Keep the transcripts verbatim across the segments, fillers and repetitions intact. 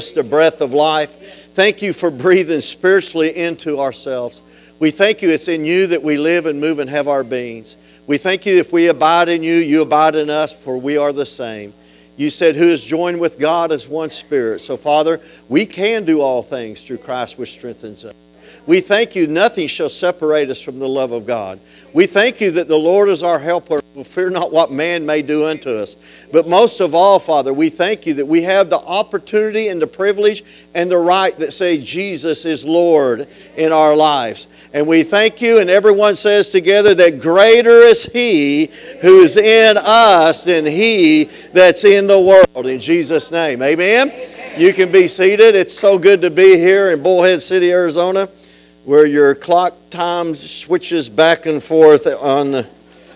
us the breath of life. Thank you for breathing spiritually into ourselves. We thank you it's in you that we live and move and have our beings. We thank you if we abide in you, you abide in us, for we are the same. You said, who is joined with God as one spirit. So, Father, we can do all things through Christ which strengthens us. We thank you nothing shall separate us from the love of God. We thank you that the Lord is our helper. We'll fear not what man may do unto us. But most of all, Father, we thank you that we have the opportunity and the privilege and the right that say Jesus is Lord in our lives. And we thank you, and everyone says together that greater is He who is in us than he that's in the world. In Jesus' name, amen? You can be seated. It's so good to be here in Bullhead City, Arizona, where your clock time switches back and forth on the...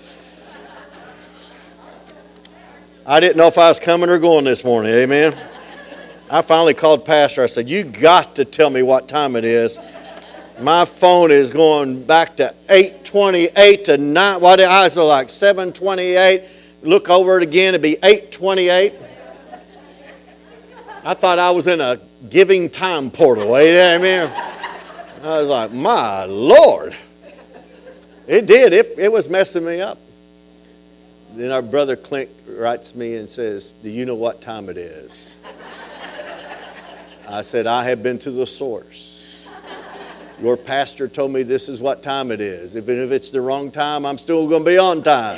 I didn't know if I was coming or going this morning, amen? I finally called Pastor. I said, you got to tell me what time it is. My phone is going back to eight twenty-eight to nine. What well, I was like seven twenty-eight. Look over it again, it'd be eight twenty-eight. I thought I was in a giving time portal, amen? I was like, my Lord. It did. It, it was messing me up. Then our brother Clint writes me and says, do you know what time it is? I said, I have been to the source. Your pastor told me this is what time it is. Even if it's the wrong time, I'm still going to be on time.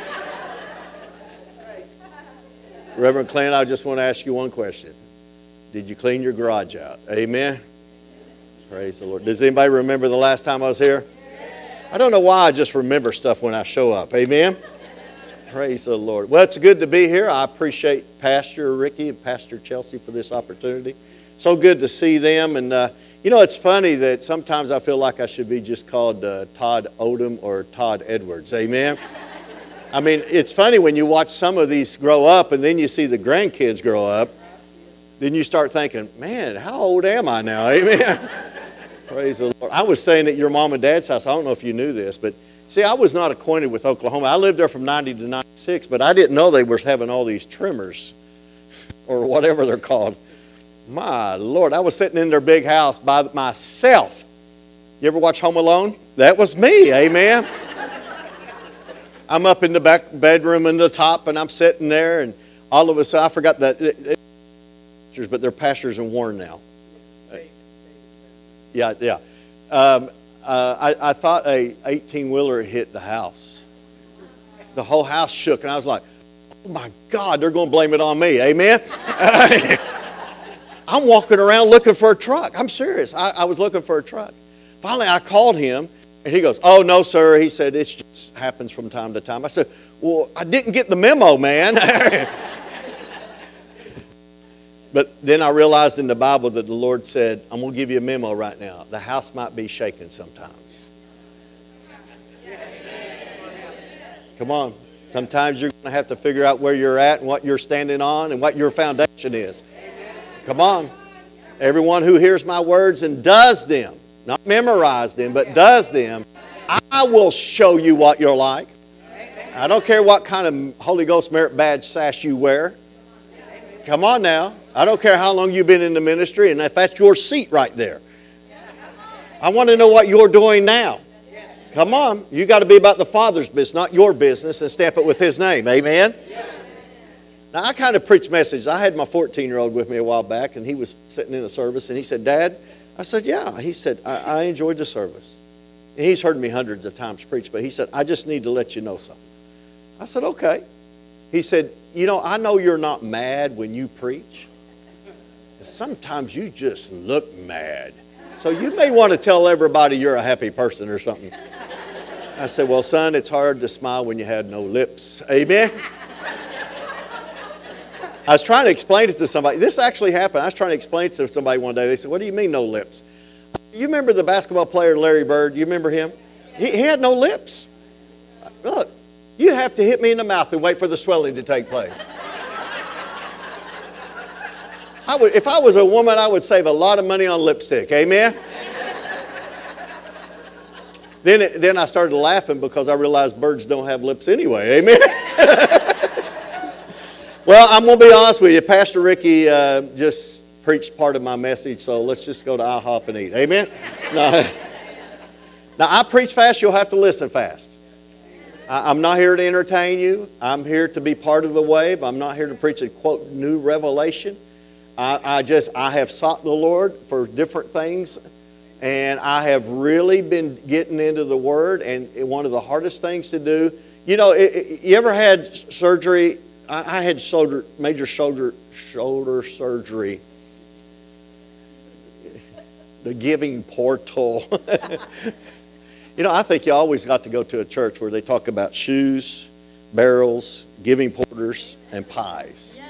Reverend Clint, I just want to ask you one question. Did you clean your garage out? Amen? Praise the Lord. Does anybody remember the last time I was here? I don't know why I just remember stuff when I show up. Amen? Praise the Lord. Well, it's good to be here. I appreciate Pastor Ricky and Pastor Chelsea for this opportunity. So good to see them. And, uh, you know, it's funny that sometimes I feel like I should be just called uh, Todd Odom or Todd Edwards. Amen? I mean, it's funny when you watch some of these grow up and then you see the grandkids grow up. Then you start thinking, man, how old am I now? Amen? Praise the Lord. I was staying at your mom and dad's house. I don't know if you knew this, but see, I was not acquainted with Oklahoma. I lived there from ninety to ninety-six, but I didn't know they were having all these tremors or whatever they're called. My Lord, I was sitting in their big house by myself. You ever watch Home Alone? That was me, amen? I'm up in the back bedroom in the top, and I'm sitting there, and all of a sudden, I forgot that, but they're pastors in Warren now. Yeah, yeah. Um, uh, I, I thought a eighteen-wheeler hit the house. The whole house shook, and I was like, oh my God, they're going to blame it on me, amen? I'm walking around looking for a truck. I'm serious. I, I was looking for a truck. Finally, I called him, and he goes, oh, no, sir. He said, it just happens from time to time. I said, well, I didn't get the memo, man. But then I realized in the Bible that the Lord said, I'm going to give you a memo right now. The house might be shaken sometimes. Come on. Sometimes you're going to have to figure out where you're at and what you're standing on and what your foundation is. Come on. Everyone who hears my words and does them, not memorize them, but does them, I will show you what you're like. I don't care what kind of Holy Ghost merit badge sash you wear. Come on now. I don't care how long you've been in the ministry, and if that's your seat right there. I want to know what you're doing now. Come on. You got to be about the Father's business, not your business, and stamp it with His name. Amen? Now, I kind of preach messages. I had my fourteen-year-old with me a while back, and he was sitting in a service, and he said, Dad, I said, yeah. He said, I, I enjoyed the service. And he's heard me hundreds of times preach, but he said, I just need to let you know something. I said, okay. He said, you know, I know you're not mad when you preach. Sometimes you just look mad. So you may want to tell everybody you're a happy person or something. I said, well, son, it's hard to smile when you had no lips. Amen? I was trying to explain it to somebody. This actually happened. I was trying to explain it to somebody one day. They said, what do you mean no lips? You remember the basketball player Larry Bird? You remember him? He, he had no lips. Look, you'd have to hit me in the mouth and wait for the swelling to take place. I would, if I was a woman, I would save a lot of money on lipstick. Amen? then, it, then I started laughing because I realized birds don't have lips anyway. Amen? Well, I'm going to be honest with you. Pastor Ricky uh, just preached part of my message, so let's just go to IHOP and eat. Amen? No. Now, I preach fast, you'll have to listen fast. I, I'm not here to entertain you. I'm here to be part of the wave. I'm not here to preach a, quote, new revelation. I, I just, I have sought the Lord for different things, and I have really been getting into the Word, and one of the hardest things to do, you know, it, it, you ever had surgery? I, I had shoulder, major shoulder, shoulder surgery. The giving portal. You know, I think you always got to go to a church where they talk about shoes, barrels, giving porters, and pies.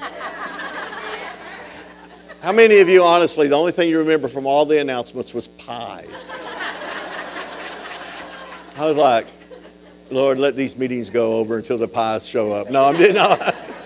How many of you, honestly, the only thing you remember from all the announcements was pies? I was like, Lord, let these meetings go over until the pies show up. No, I'm no.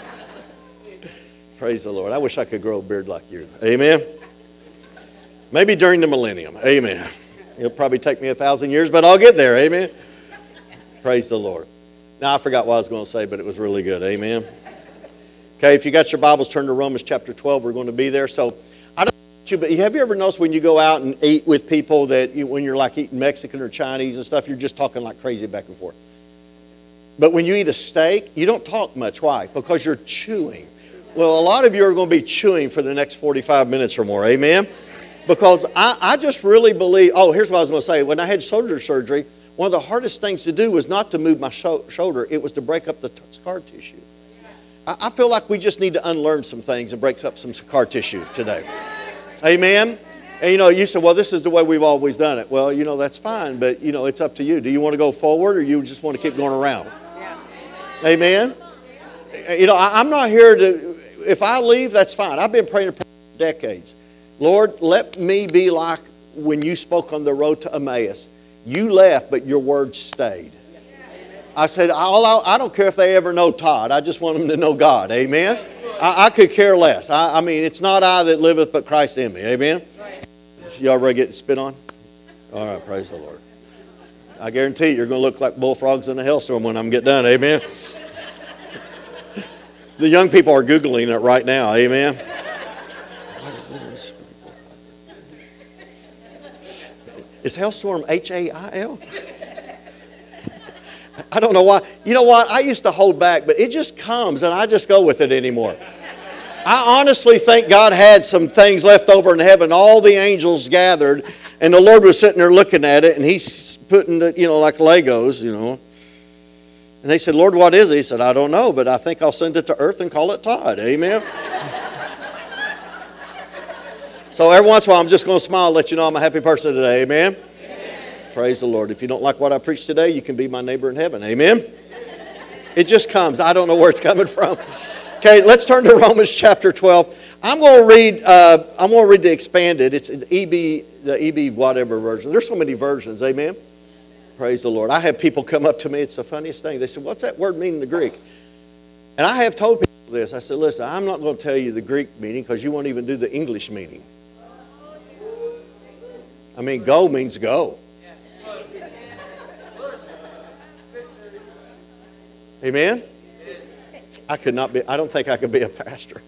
Praise the Lord. I wish I could grow a beard like you. Amen. Maybe during the millennium. Amen. It'll probably take me a thousand years, but I'll get there. Amen. Praise the Lord. Now, I forgot what I was going to say, but it was really good. Amen. Okay, if you got your Bibles, turn to Romans chapter twelve. We're going to be there. So, I don't know about you, but have you ever noticed when you go out and eat with people that you, when you're like eating Mexican or Chinese and stuff, you're just talking like crazy back and forth? But when you eat a steak, you don't talk much. Why? Because you're chewing. Well, a lot of you are going to be chewing for the next forty-five minutes or more. Amen? Because I, I just really believe, oh, here's what I was going to say. When I had shoulder surgery, one of the hardest things to do was not to move my sho- shoulder. It was to break up the t- scar tissue. I, I feel like we just need to unlearn some things and break up some scar tissue today. Amen? And, you know, you say, well, this is the way we've always done it. Well, you know, that's fine, but, you know, it's up to you. Do you want to go forward or you just want to keep going around? Amen? You know, I, I'm not here to, if I leave, that's fine. I've been praying for decades. Lord, let me be like when you spoke on the road to Emmaus. You left, but your words stayed. I said, I'll, I don't care if they ever know Todd. I just want them to know God. Amen? I, I could care less. I, I mean, it's not I that liveth, but Christ in me. Amen? Y'all ready to get spit on? All right, praise the Lord. I guarantee you, you're going to look like bullfrogs in a hailstorm when I'm get done. Amen? The young people are Googling it right now. Amen? Is hailstorm H A I L? I don't know why. You know what? I used to hold back, but it just comes, and I just go with it anymore. I honestly think God had some things left over in heaven. All the angels gathered, and the Lord was sitting there looking at it, and He's putting it, you know, like Legos, you know. And they said, Lord, what is it? He said, I don't know, but I think I'll send it to earth and call it Todd. Amen? So every once in a while, I'm just going to smile and let you know I'm a happy person today. Amen? Amen? Praise the Lord. If you don't like what I preach today, you can be my neighbor in heaven. Amen? It just comes. I don't know where it's coming from. Okay, let's turn to Romans chapter twelve. I'm going to read. Uh, I'm going to read the expanded. It's the E B, the E B whatever version. There's so many versions. Amen? Praise the Lord. I have people come up to me. It's the funniest thing. They said, "What's that word mean in the Greek?" And I have told people this. I said, "Listen, I'm not going to tell you the Greek meaning because you won't even do the English meaning." I mean, go means go. Amen? I could not be, I don't think I could be a pastor.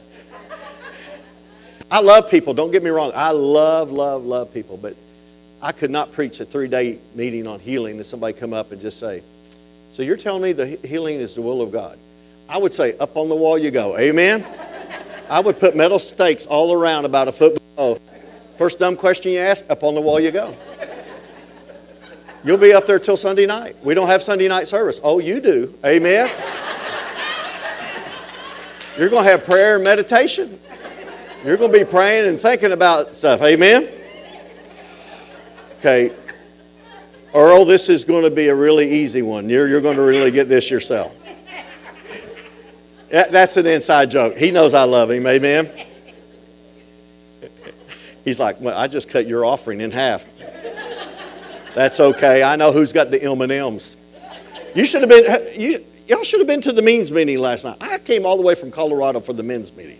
I love people, don't get me wrong. I love, love, love people. But I could not preach a three-day meeting on healing and somebody come up and just say, so you're telling me the healing is the will of God? I would say, up on the wall you go. Amen? I would put metal stakes all around about a foot below. First dumb question you ask, up on the wall you go. You'll be up there till Sunday night. We don't have Sunday night service. Oh, you do. Amen? You're going to have prayer and meditation. You're going to be praying and thinking about stuff. Amen? Okay. Earl, this is going to be a really easy one. You're, you're going to really get this yourself. That's an inside joke. He knows I love him. Amen? He's like, well, I just cut your offering in half. That's okay. I know who's got the M and M's. You should have been, you, y'all should have been to the men's meeting last night. I came all the way from Colorado for the men's meeting.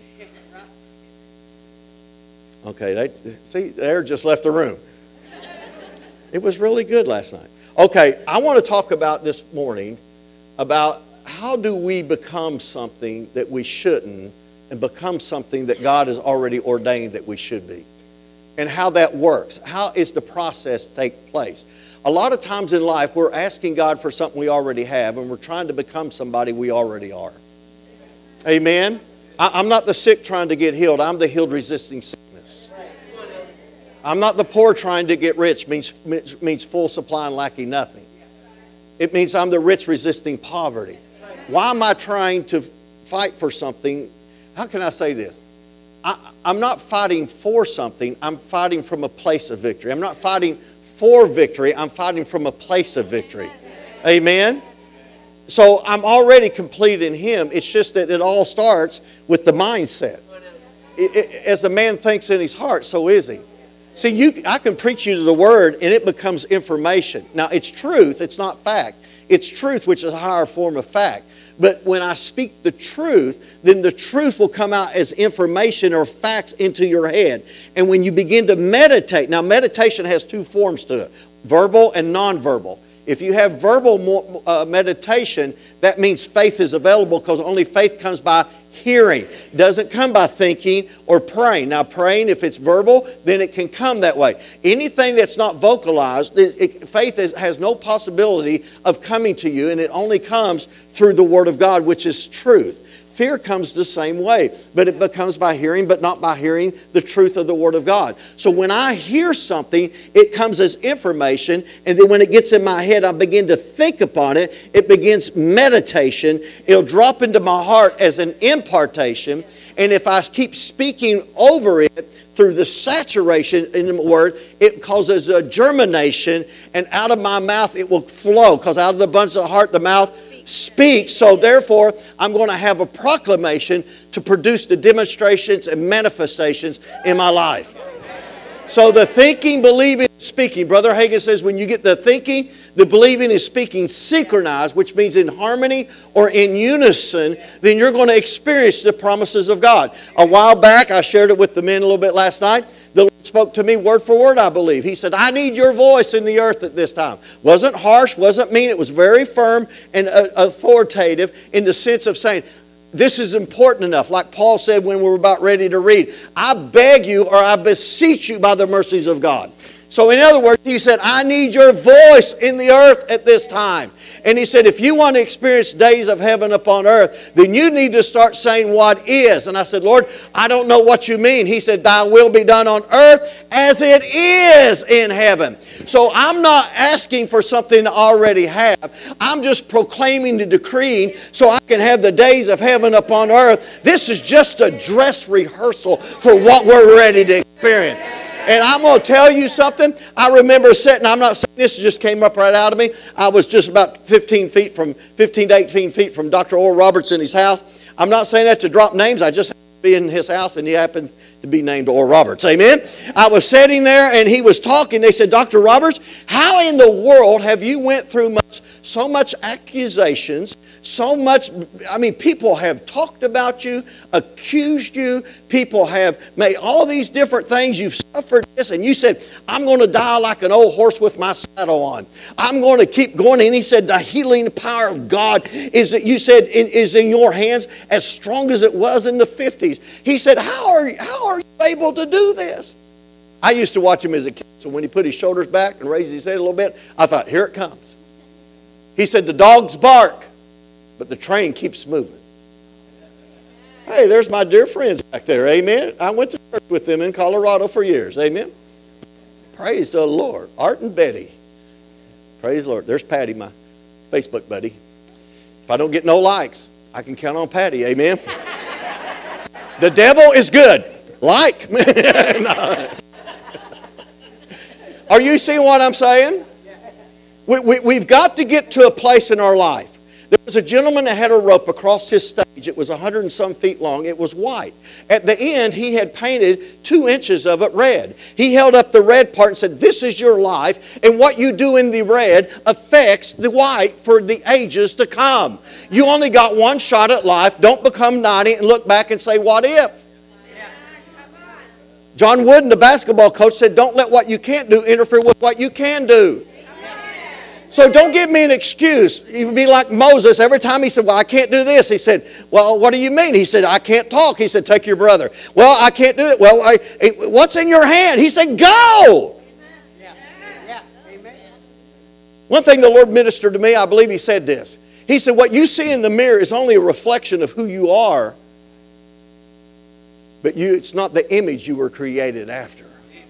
Okay, they, see, they just left the room. It was really good last night. Okay, I want to talk about this morning about how do we become something that we shouldn't and become something that God has already ordained that we should be. And how that works. How is the process take place? A lot of times in life, we're asking God for something we already have, and we're trying to become somebody we already are. Amen? I'm not the sick trying to get healed. I'm the healed resisting sickness. I'm not the poor trying to get rich. Means, means full supply and lacking nothing. It means I'm the rich resisting poverty. Why am I trying to fight for something? How can I say this? I, I'm not fighting for something. I'm fighting from a place of victory. I'm not fighting for victory. I'm fighting from a place of victory. Amen? So I'm already complete in Him. It's just that it all starts with the mindset. It, it, as a man thinks in his heart, so is he. See, you, I can preach you to the Word and it becomes information. Now, it's truth. It's not fact. It's truth, which is a higher form of fact. But when I speak the truth, then the truth will come out as information or facts into your head. And when you begin to meditate, now meditation has two forms to it, verbal and nonverbal. If you have verbal uh, meditation, that means faith is available because only faith comes by hearing. It doesn't come by thinking or praying. Now praying, if it's verbal, then it can come that way. Anything that's not vocalized, it, it, faith is, has no possibility of coming to you, and it only comes through the Word of God, which is truth. Fear comes the same way, but it becomes by hearing, but not by hearing the truth of the Word of God. So when I hear something, it comes as information, and then when it gets in my head, I begin to think upon it. It begins meditation. It'll drop into my heart as an impartation, and if I keep speaking over it through the saturation in the Word, it causes a germination, and out of my mouth it will flow, because out of the abundance of the heart, the mouth speaks. So therefore, I'm going to have a proclamation to produce the demonstrations and manifestations in my life. So the thinking, believing, speaking. Brother Hagin says when you get the thinking, the believing and speaking synchronized, which means in harmony or in unison, then you're going to experience the promises of God. A while back, I shared it with the men a little bit last night. The Lord spoke to me word for word, I believe. He said, I need your voice in the earth at this time. Wasn't harsh, wasn't mean. It was very firm and authoritative in the sense of saying, this is important enough. Like Paul said when we were about ready to read, I beg you or I beseech you by the mercies of God. So in other words, he said, I need your voice in the earth at this time. And he said, if you want to experience days of heaven upon earth, then you need to start saying what is. And I said, Lord, I don't know what you mean. He said, thy will be done on earth as it is in heaven. So I'm not asking for something I already have. I'm just proclaiming and decreeing so I can have the days of heaven upon earth. This is just a dress rehearsal for what we're ready to experience. And I'm going to tell you something. I remember sitting, I'm not saying this just came up right out of me. I was just about fifteen feet from, fifteen to eighteen feet from Doctor Oral Roberts in his house. I'm not saying that to drop names. I just happened to be in his house and he happened to be named Oral Roberts. Amen. I was sitting there and he was talking. They said, Doctor Roberts, how in the world have you went through much, so much accusations, so much, I mean, people have talked about you, accused you, people have made all these different things, you've suffered this, and you said, I'm going to die like an old horse with my saddle on. I'm going to keep going. And he said, the healing power of God is that you said is in your hands as strong as it was in the fifties. He said, how are, how are you able to do this? I used to watch him as a kid, so when he put his shoulders back and raised his head a little bit, I thought, here it comes. He said, the dogs bark, but the train keeps moving. Hey, there's my dear friends back there. Amen. I went to church with them in Colorado for years. Amen. Praise the Lord. Art and Betty. Praise the Lord. There's Patty, my Facebook buddy. If I don't get no likes, I can count on Patty. Amen. The devil is good. Like. No. Are you seeing what I'm saying? We, we, we've got to get to a place in our life. There was a gentleman that had a rope across his stage. It was a hundred and some feet long. It was white. At the end, he had painted two inches of it red. He held up the red part and said, this is your life, and what you do in the red affects the white for the ages to come. You only got one shot at life. Don't become ninety and look back and say, what if? John Wooden, the basketball coach, said, don't let what you can't do interfere with what you can do. So don't give me an excuse. You would be like Moses. Every time he said, well, I can't do this. He said, well, what do you mean? He said, I can't talk. He said, take your brother. Well, I can't do it. Well, I, what's in your hand? He said, go. Yeah. Yeah. Amen. One thing the Lord ministered to me, I believe he said this. He said, what you see in the mirror is only a reflection of who you are, but you, it's not the image you were created after.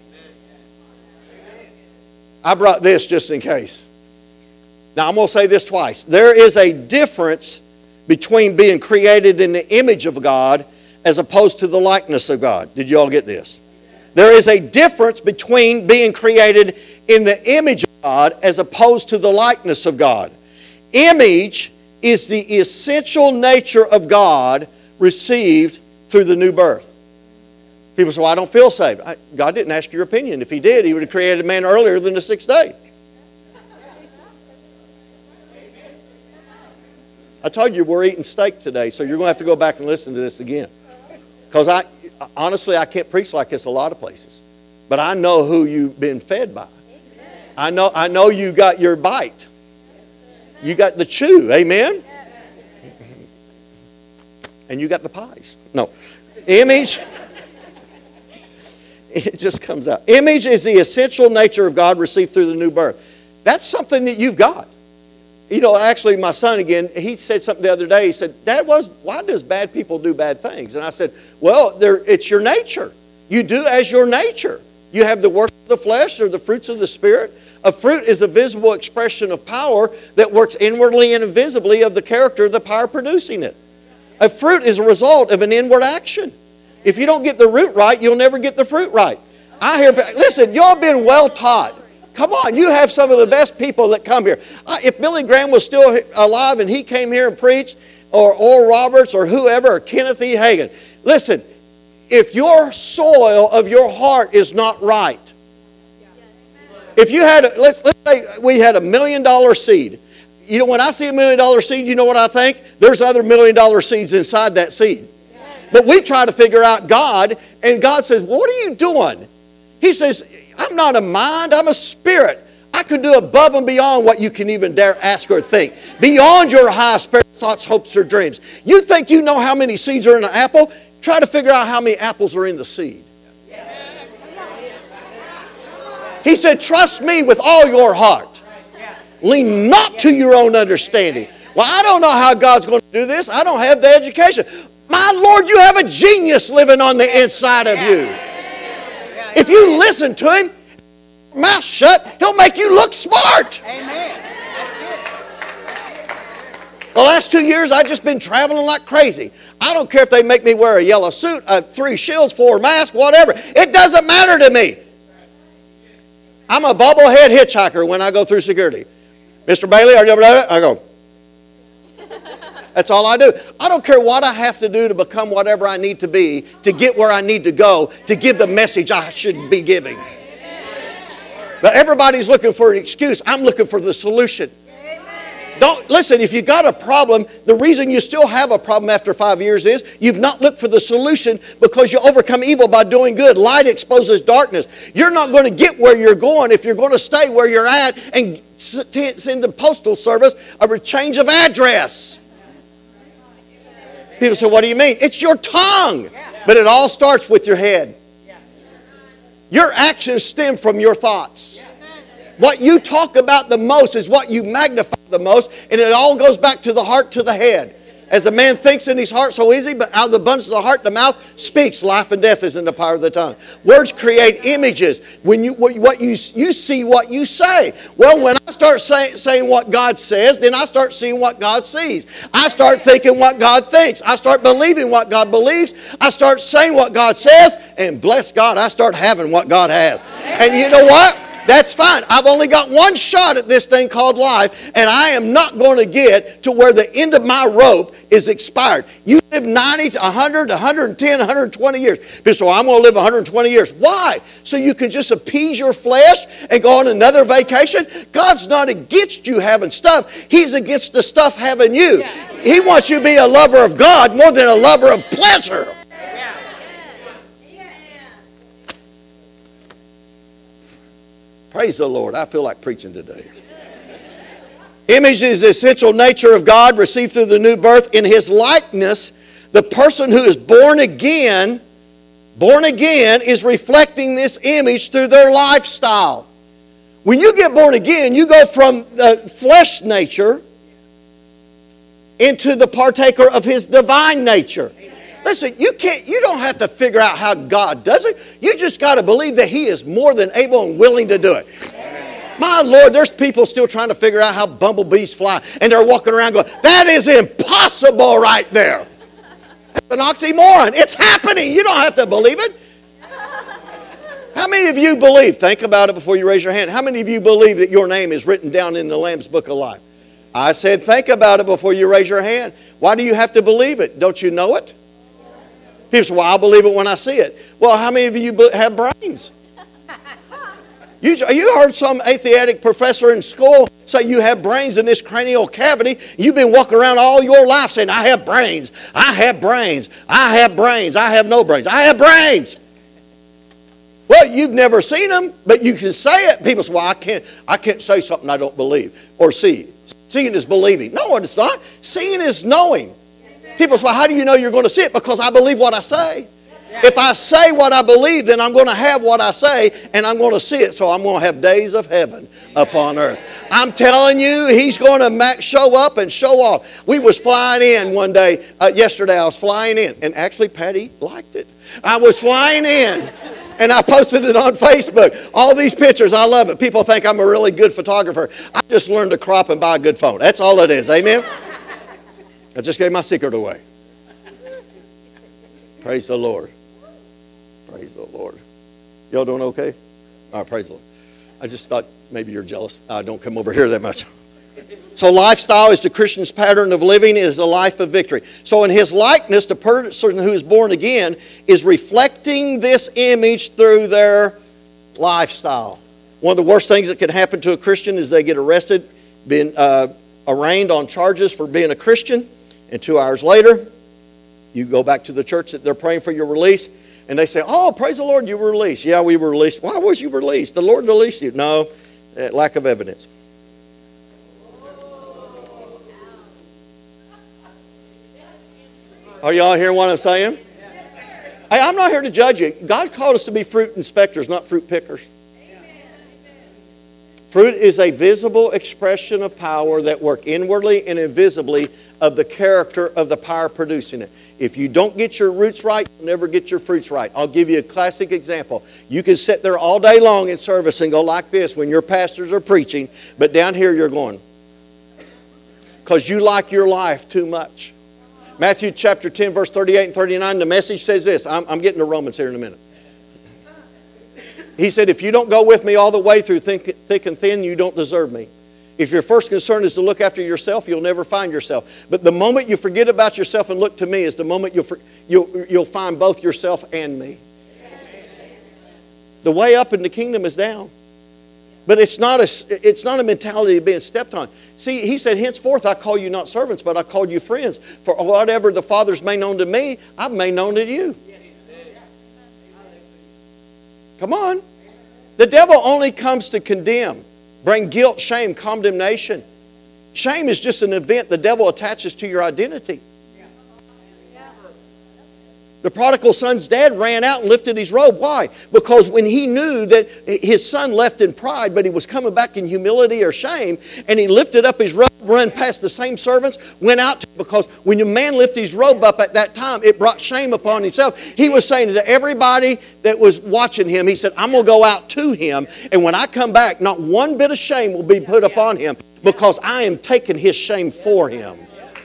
I brought this just in case. Now, I'm going to say this twice. There is a difference between being created in the image of God as opposed to the likeness of God. Did you all get this? There is a difference between being created in the image of God as opposed to the likeness of God. Image is the essential nature of God received through the new birth. People say, well, I don't feel saved. I, God didn't ask your opinion. If He did, He would have created man earlier than the sixth day. I told you we're eating steak today, so you're going to have to go back and listen to this again. Because I, honestly, I can't preach like this a lot of places. But I know who you've been fed by. I know, I know you got your bite. You got the chew. Amen? And you got the pies. No. Image. It just comes out. Image is the essential nature of God received through the new birth. That's something that you've got. You know, actually, my son, again, he said something the other day. He said, Dad, was, why does bad people do bad things? And I said, well, it's your nature. You do as your nature. You have the work of the flesh or the fruits of the Spirit. A fruit is a visible expression of power that works inwardly and invisibly of the character of the power producing it. A fruit is a result of an inward action. If you don't get the root right, you'll never get the fruit right. I hear, listen, y'all been well taught. Come on, you have some of the best people that come here. If Billy Graham was still alive and he came here and preached, or Oral Roberts or whoever, or Kenneth E. Hagin, listen, if your soil of your heart is not right, if you had, a, let's, let's say we had a million dollar seed. You know, when I see a million dollar seed, you know what I think? There's other million dollar seeds inside that seed. But we try to figure out God, and God says, well, what are you doing? He says, I'm not a mind, I'm a spirit. I could do above and beyond what you can even dare ask or think. Beyond your highest thoughts, hopes, or dreams. You think you know how many seeds are in an apple? Try to figure out how many apples are in the seed. He said, trust me with all your heart. Lean not to your own understanding. Well, I don't know how God's going to do this. I don't have the education. My Lord, you have a genius living on the inside of you. If you listen to Him, mouth shut, He'll make you look smart. Amen. That's it. The last two years, I've just been traveling like crazy. I don't care if they make me wear a yellow suit, uh, three shields, four masks, whatever. It doesn't matter to me. I'm a bobblehead hitchhiker when I go through security. Mister Bailey, are you over there? I go. That's all I do. I don't care what I have to do to become whatever I need to be, to get where I need to go, to give the message I should be giving. But everybody's looking for an excuse. I'm looking for the solution. Don't listen, if you got a problem, the reason you still have a problem after five years is you've not looked for the solution because you overcome evil by doing good. Light exposes darkness. You're not going to get where you're going if you're going to stay where you're at and send the postal service a change of address. People say, what do you mean? It's your tongue. But it all starts with your head. Your actions stem from your thoughts. What you talk about the most is what you magnify the most, and it all goes back to the heart, to the head. As a man thinks in his heart, so is he, but out of the abundance of the heart, the mouth speaks. Life and death is in the power of the tongue. Words create images. When you what you you see what you say. Well, when I start say, saying what God says, then I start seeing what God sees. I start thinking what God thinks. I start believing what God believes. I start saying what God says, and bless God, I start having what God has. And you know what? That's fine. I've only got one shot at this thing called life, and I am not going to get to where the end of my rope is expired. You live ninety to one hundred, one hundred ten, one hundred twenty years. People say, well, I'm going to live one hundred twenty years. Why? So you can just appease your flesh and go on another vacation? God's not against you having stuff. He's against the stuff having you. He wants you to be a lover of God more than a lover of pleasure. Praise the Lord. I feel like preaching today. Image is the essential nature of God received through the new birth. In His likeness, the person who is born again, born again is reflecting this image through their lifestyle. When you get born again, you go from the flesh nature into the partaker of His divine nature. Listen, you can't, you don't have to figure out how God does it. You just got to believe that He is more than able and willing to do it. My Lord, there's people still trying to figure out how bumblebees fly, and they're walking around going, that is impossible right there. That's an oxymoron. It's happening. You don't have to believe it. How many of you believe, think about it before you raise your hand, how many of you believe that your name is written down in the Lamb's Book of Life? I said think about it before you raise your hand. Why do you have to believe it? Don't you know it? People say, well, I'll believe it when I see it. Well, how many of you have brains? You, you heard some atheistic professor in school say you have brains in this cranial cavity. You've been walking around all your life saying, I have brains, I have brains, I have brains, I have no brains, I have brains. Well, you've never seen them, but you can say it. People say, well, I can't, I can't say something I don't believe or see. Seeing is believing. No, it's not. Seeing is knowing. People say, well, how do you know you're going to see it? Because I believe what I say. If I say what I believe, then I'm going to have what I say, and I'm going to see it. So I'm going to have days of heaven upon earth. I'm telling you, He's going to show up and show off. We was flying in one day. Uh, yesterday I was flying in, and actually Patty liked it. I was flying in, and I posted it on Facebook. All these pictures, I love it. People think I'm a really good photographer. I just learned to crop and buy a good phone. That's all it is. Amen? I just gave my secret away. Praise the Lord. Praise the Lord. Y'all doing okay? All right, praise the Lord. I just thought maybe you're jealous. I don't come over here that much. So lifestyle is the Christian's pattern of living, is a life of victory. So in His likeness, the person who is born again is reflecting this image through their lifestyle. One of the worst things that can happen to a Christian is they get arrested, being uh, arraigned on charges for being a Christian, and two hours later, you go back to the church that they're praying for your release, and they say, oh, praise the Lord, you were released. Yeah, we were released. Why was you released? The Lord released you. No, lack of evidence. Are y'all hearing what I'm saying? Hey, I'm not here to judge you. God called us to be fruit inspectors, not fruit pickers. Fruit is a visible expression of power that work inwardly and invisibly of the character of the power producing it. If you don't get your roots right, you'll never get your fruits right. I'll give you a classic example. You can sit there all day long in service and go like this when your pastors are preaching, but down here you're going, because you like your life too much. Matthew chapter ten, verse thirty-eight and thirty-nine, the Message says this. I'm, I'm getting to Romans here in a minute. He said, if you don't go with me all the way through thick, thick and thin, you don't deserve me. If your first concern is to look after yourself, you'll never find yourself. But the moment you forget about yourself and look to me is the moment you'll, you'll, you'll find both yourself and me. The way up in the kingdom is down. But it's not a, it's not a mentality of being stepped on. See, He said, henceforth I call you not servants, but I call you friends. For whatever the Father's made known to me, I've made known to you. Come on. The devil only comes to condemn, bring guilt, shame, condemnation. Shame is just an event the devil attaches to your identity. The prodigal son's dad ran out and lifted his robe. Why? Because when he knew that his son left in pride, but he was coming back in humility or shame, and he lifted up his robe, ran past the same servants, went out to, because when a man lifted his robe up at that time, it brought shame upon himself. He was saying to everybody that was watching him, he said, I'm going to go out to him, and when I come back, not one bit of shame will be put upon him, because I am taking his shame for him.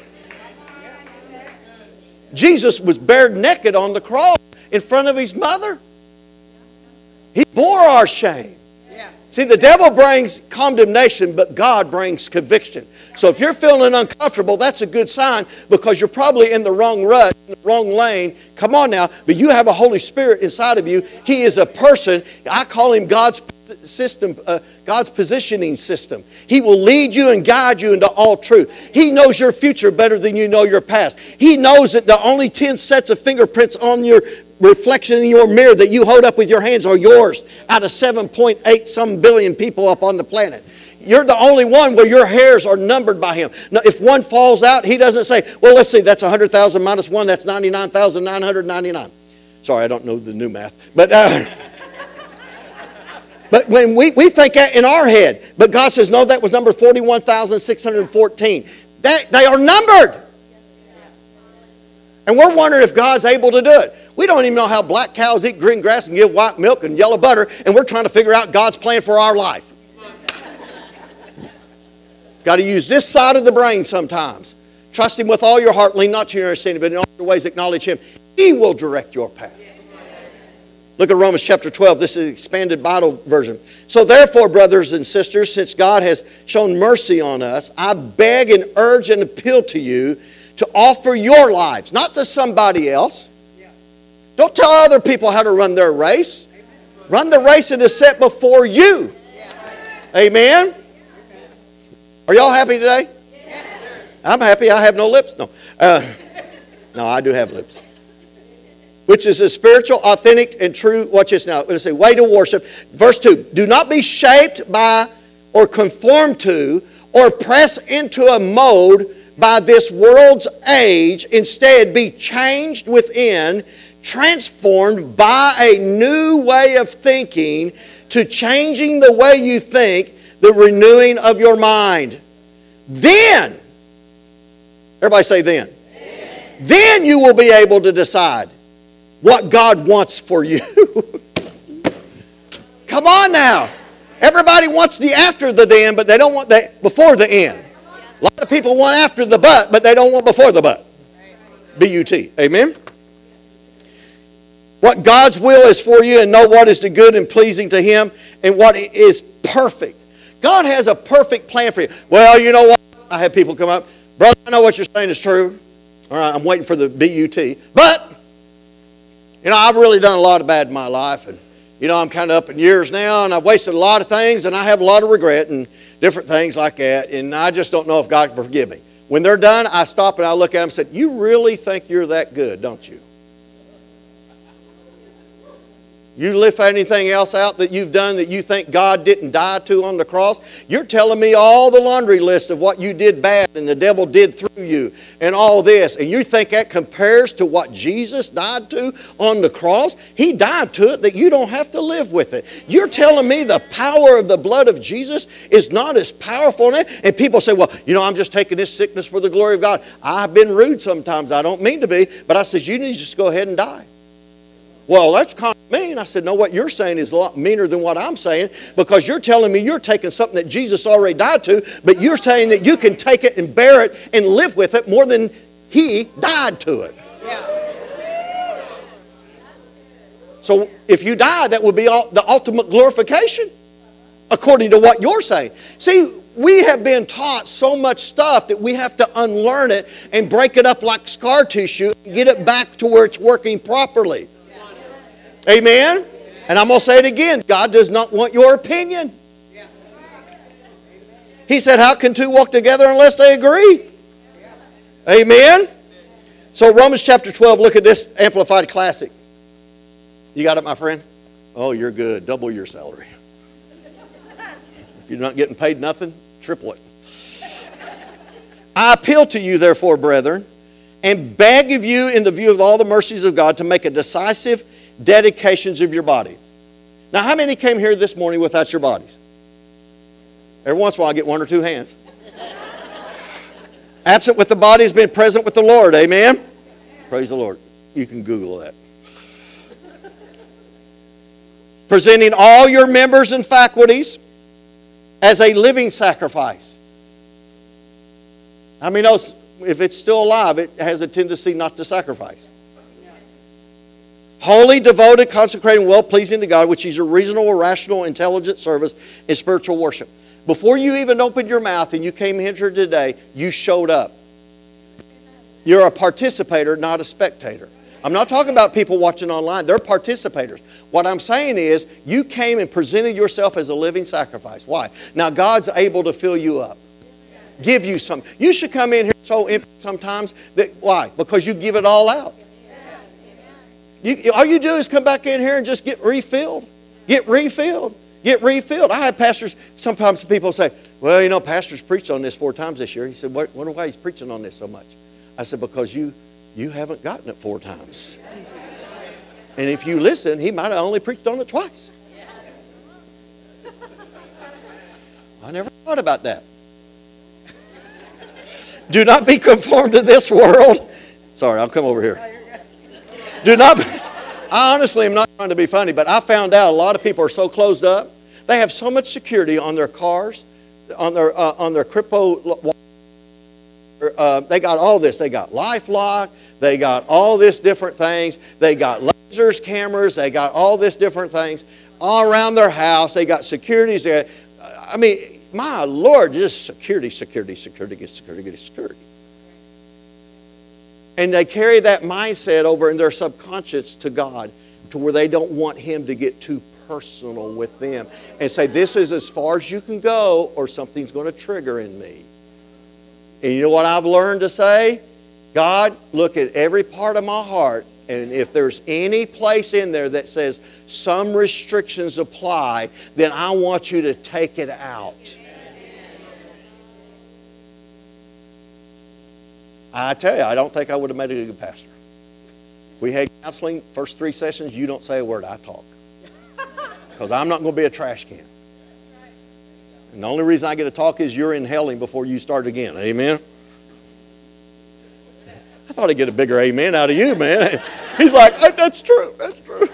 Jesus was bared naked on the cross in front of His mother. He bore our shame. Yeah. See, the devil brings condemnation, but God brings conviction. So if you're feeling uncomfortable, that's a good sign, because you're probably in the wrong rut, in the wrong lane. Come on now. But you have a Holy Spirit inside of you. He is a person. I call Him God's system, uh, God's positioning system. He will lead you and guide you into all truth. He knows your future better than you know your past. He knows that the only ten sets of fingerprints on your reflection in your mirror that you hold up with your hands are yours out of seven point eight some billion people up on the planet. You're the only one where your hairs are numbered by Him. Now, if one falls out, He doesn't say, well, let's see, that's one hundred thousand minus one, that's ninety-nine thousand nine hundred ninety-nine. Sorry, I don't know the new math. But uh, but when we, we think that in our head, but God says, no, that was number forty-one thousand six hundred fourteen. That, they are numbered. And we're wondering if God's able to do it. We don't even know how black cows eat green grass and give white milk and yellow butter, and we're trying to figure out God's plan for our life. Got to use this side of the brain sometimes. Trust Him with all your heart, lean not to your understanding, but in all your ways acknowledge Him. He will direct your path. Look at Romans chapter twelve. This is the expanded Bible version. So therefore, brothers and sisters, since God has shown mercy on us, I beg and urge and appeal to you to offer your lives, not to somebody else. Don't tell other people how to run their race. Run the race that is set before you. Amen? Are y'all happy today? I'm happy. I have no lips. No. Uh, no, I do have lips. Which is a spiritual, authentic, and true, watch this now, let's say, way to worship. Verse two, do not be shaped by or conform to or press into a mold by this world's age. Instead, be changed within, transformed by a new way of thinking, to changing the way you think, the renewing of your mind. Then, everybody say then. Then, then you will be able to decide what God wants for you. Come on now. Everybody wants the after the then, but they don't want the before the end. A lot of people want after the but, but they don't want before the but. B U T. Amen? What God's will is for you, and know what is the good and pleasing to Him and what is perfect. God has a perfect plan for you. Well, you know what? I have people come up. Brother, I know what you're saying is true. All right, I'm waiting for the B U T. But, you know, I've really done a lot of bad in my life. And, you know, I'm kind of up in years now, and I've wasted a lot of things, and I have a lot of regret and different things like that. And I just don't know if God can forgive me. When they're done, I stop and I look at them and say, you really think you're that good, don't you? You lift anything else out that you've done that you think God didn't die to on the cross? You're telling me all the laundry list of what you did bad and the devil did through you and all this. And you think that compares to what Jesus died to on the cross? He died to it that you don't have to live with it. You're telling me the power of the blood of Jesus is not as powerful in it? And people say, well, you know, I'm just taking this sickness for the glory of God. I've been rude sometimes. I don't mean to be. But I said, you need to just go ahead and die. Well, that's kind of mean. I said, no, what you're saying is a lot meaner than what I'm saying, because you're telling me you're taking something that Jesus already died to, but you're saying that you can take it and bear it and live with it more than He died to it. Yeah. So if you die, that would be all, the ultimate glorification, according to what you're saying. See, we have been taught so much stuff that we have to unlearn it and break it up like scar tissue and get it back to where it's working properly. Amen? And I'm going to say it again. God does not want your opinion. He said, how can two walk together unless they agree? Amen? So Romans chapter twelve, look at this Amplified Classic. You got it, my friend? Oh, you're good. Double your salary. If you're not getting paid nothing, triple it. I appeal to you, therefore, brethren, and beg of you in the view of all the mercies of God to make a decisive dedications of your body. Now, how many came here this morning without your bodies? Every once in a while I get one or two hands. Absent with the body has been present with the Lord. Amen? Praise the Lord. You can Google that. Presenting all your members and faculties as a living sacrifice. I mean, if it's still alive, it has a tendency not to sacrifice. Holy, devoted, consecrated, and well-pleasing to God, which is your reasonable, rational, intelligent service in spiritual worship. Before you even opened your mouth and you came here today, you showed up. You're a participator, not a spectator. I'm not talking about people watching online. They're participators. What I'm saying is you came and presented yourself as a living sacrifice. Why? Now God's able to fill you up. Give you some. You should come in here so empty sometimes. That, why? Because you give it all out. You, all you do is come back in here and just get refilled. Get refilled. Get refilled. I have pastors, sometimes people say, well, you know, pastor's preached on this four times this year. He said, wonder why he's preaching on this so much. I said, because you, you haven't gotten it four times. And if you listen, he might have only preached on it twice. I never thought about that. Do not be conformed to this world. Sorry, I'll come over here. Do not be, I honestly am not trying to be funny, but I found out a lot of people are so closed up. They have so much security on their cars, on their uh, on their crypto. Uh, they got all this. They got LifeLock. They got all this different things. They got lasers, cameras. They got all this different things all around their house. They got securities. They got, I mean, my Lord, just security, security, security, security, security. And they carry that mindset over in their subconscious to God, to where they don't want Him to get too personal with them and say, this is as far as you can go or something's going to trigger in me. And you know what I've learned to say? God, look at every part of my heart, and if there's any place in there that says some restrictions apply, then I want you to take it out. I tell you, I don't think I would have made a good pastor. We had counseling, first three sessions, you don't say a word, I talk. Because I'm not going to be a trash can. And the only reason I get to talk is you're inhaling before you start again. Amen? I thought I'd get a bigger amen out of you, man. He's like, that's true, that's true.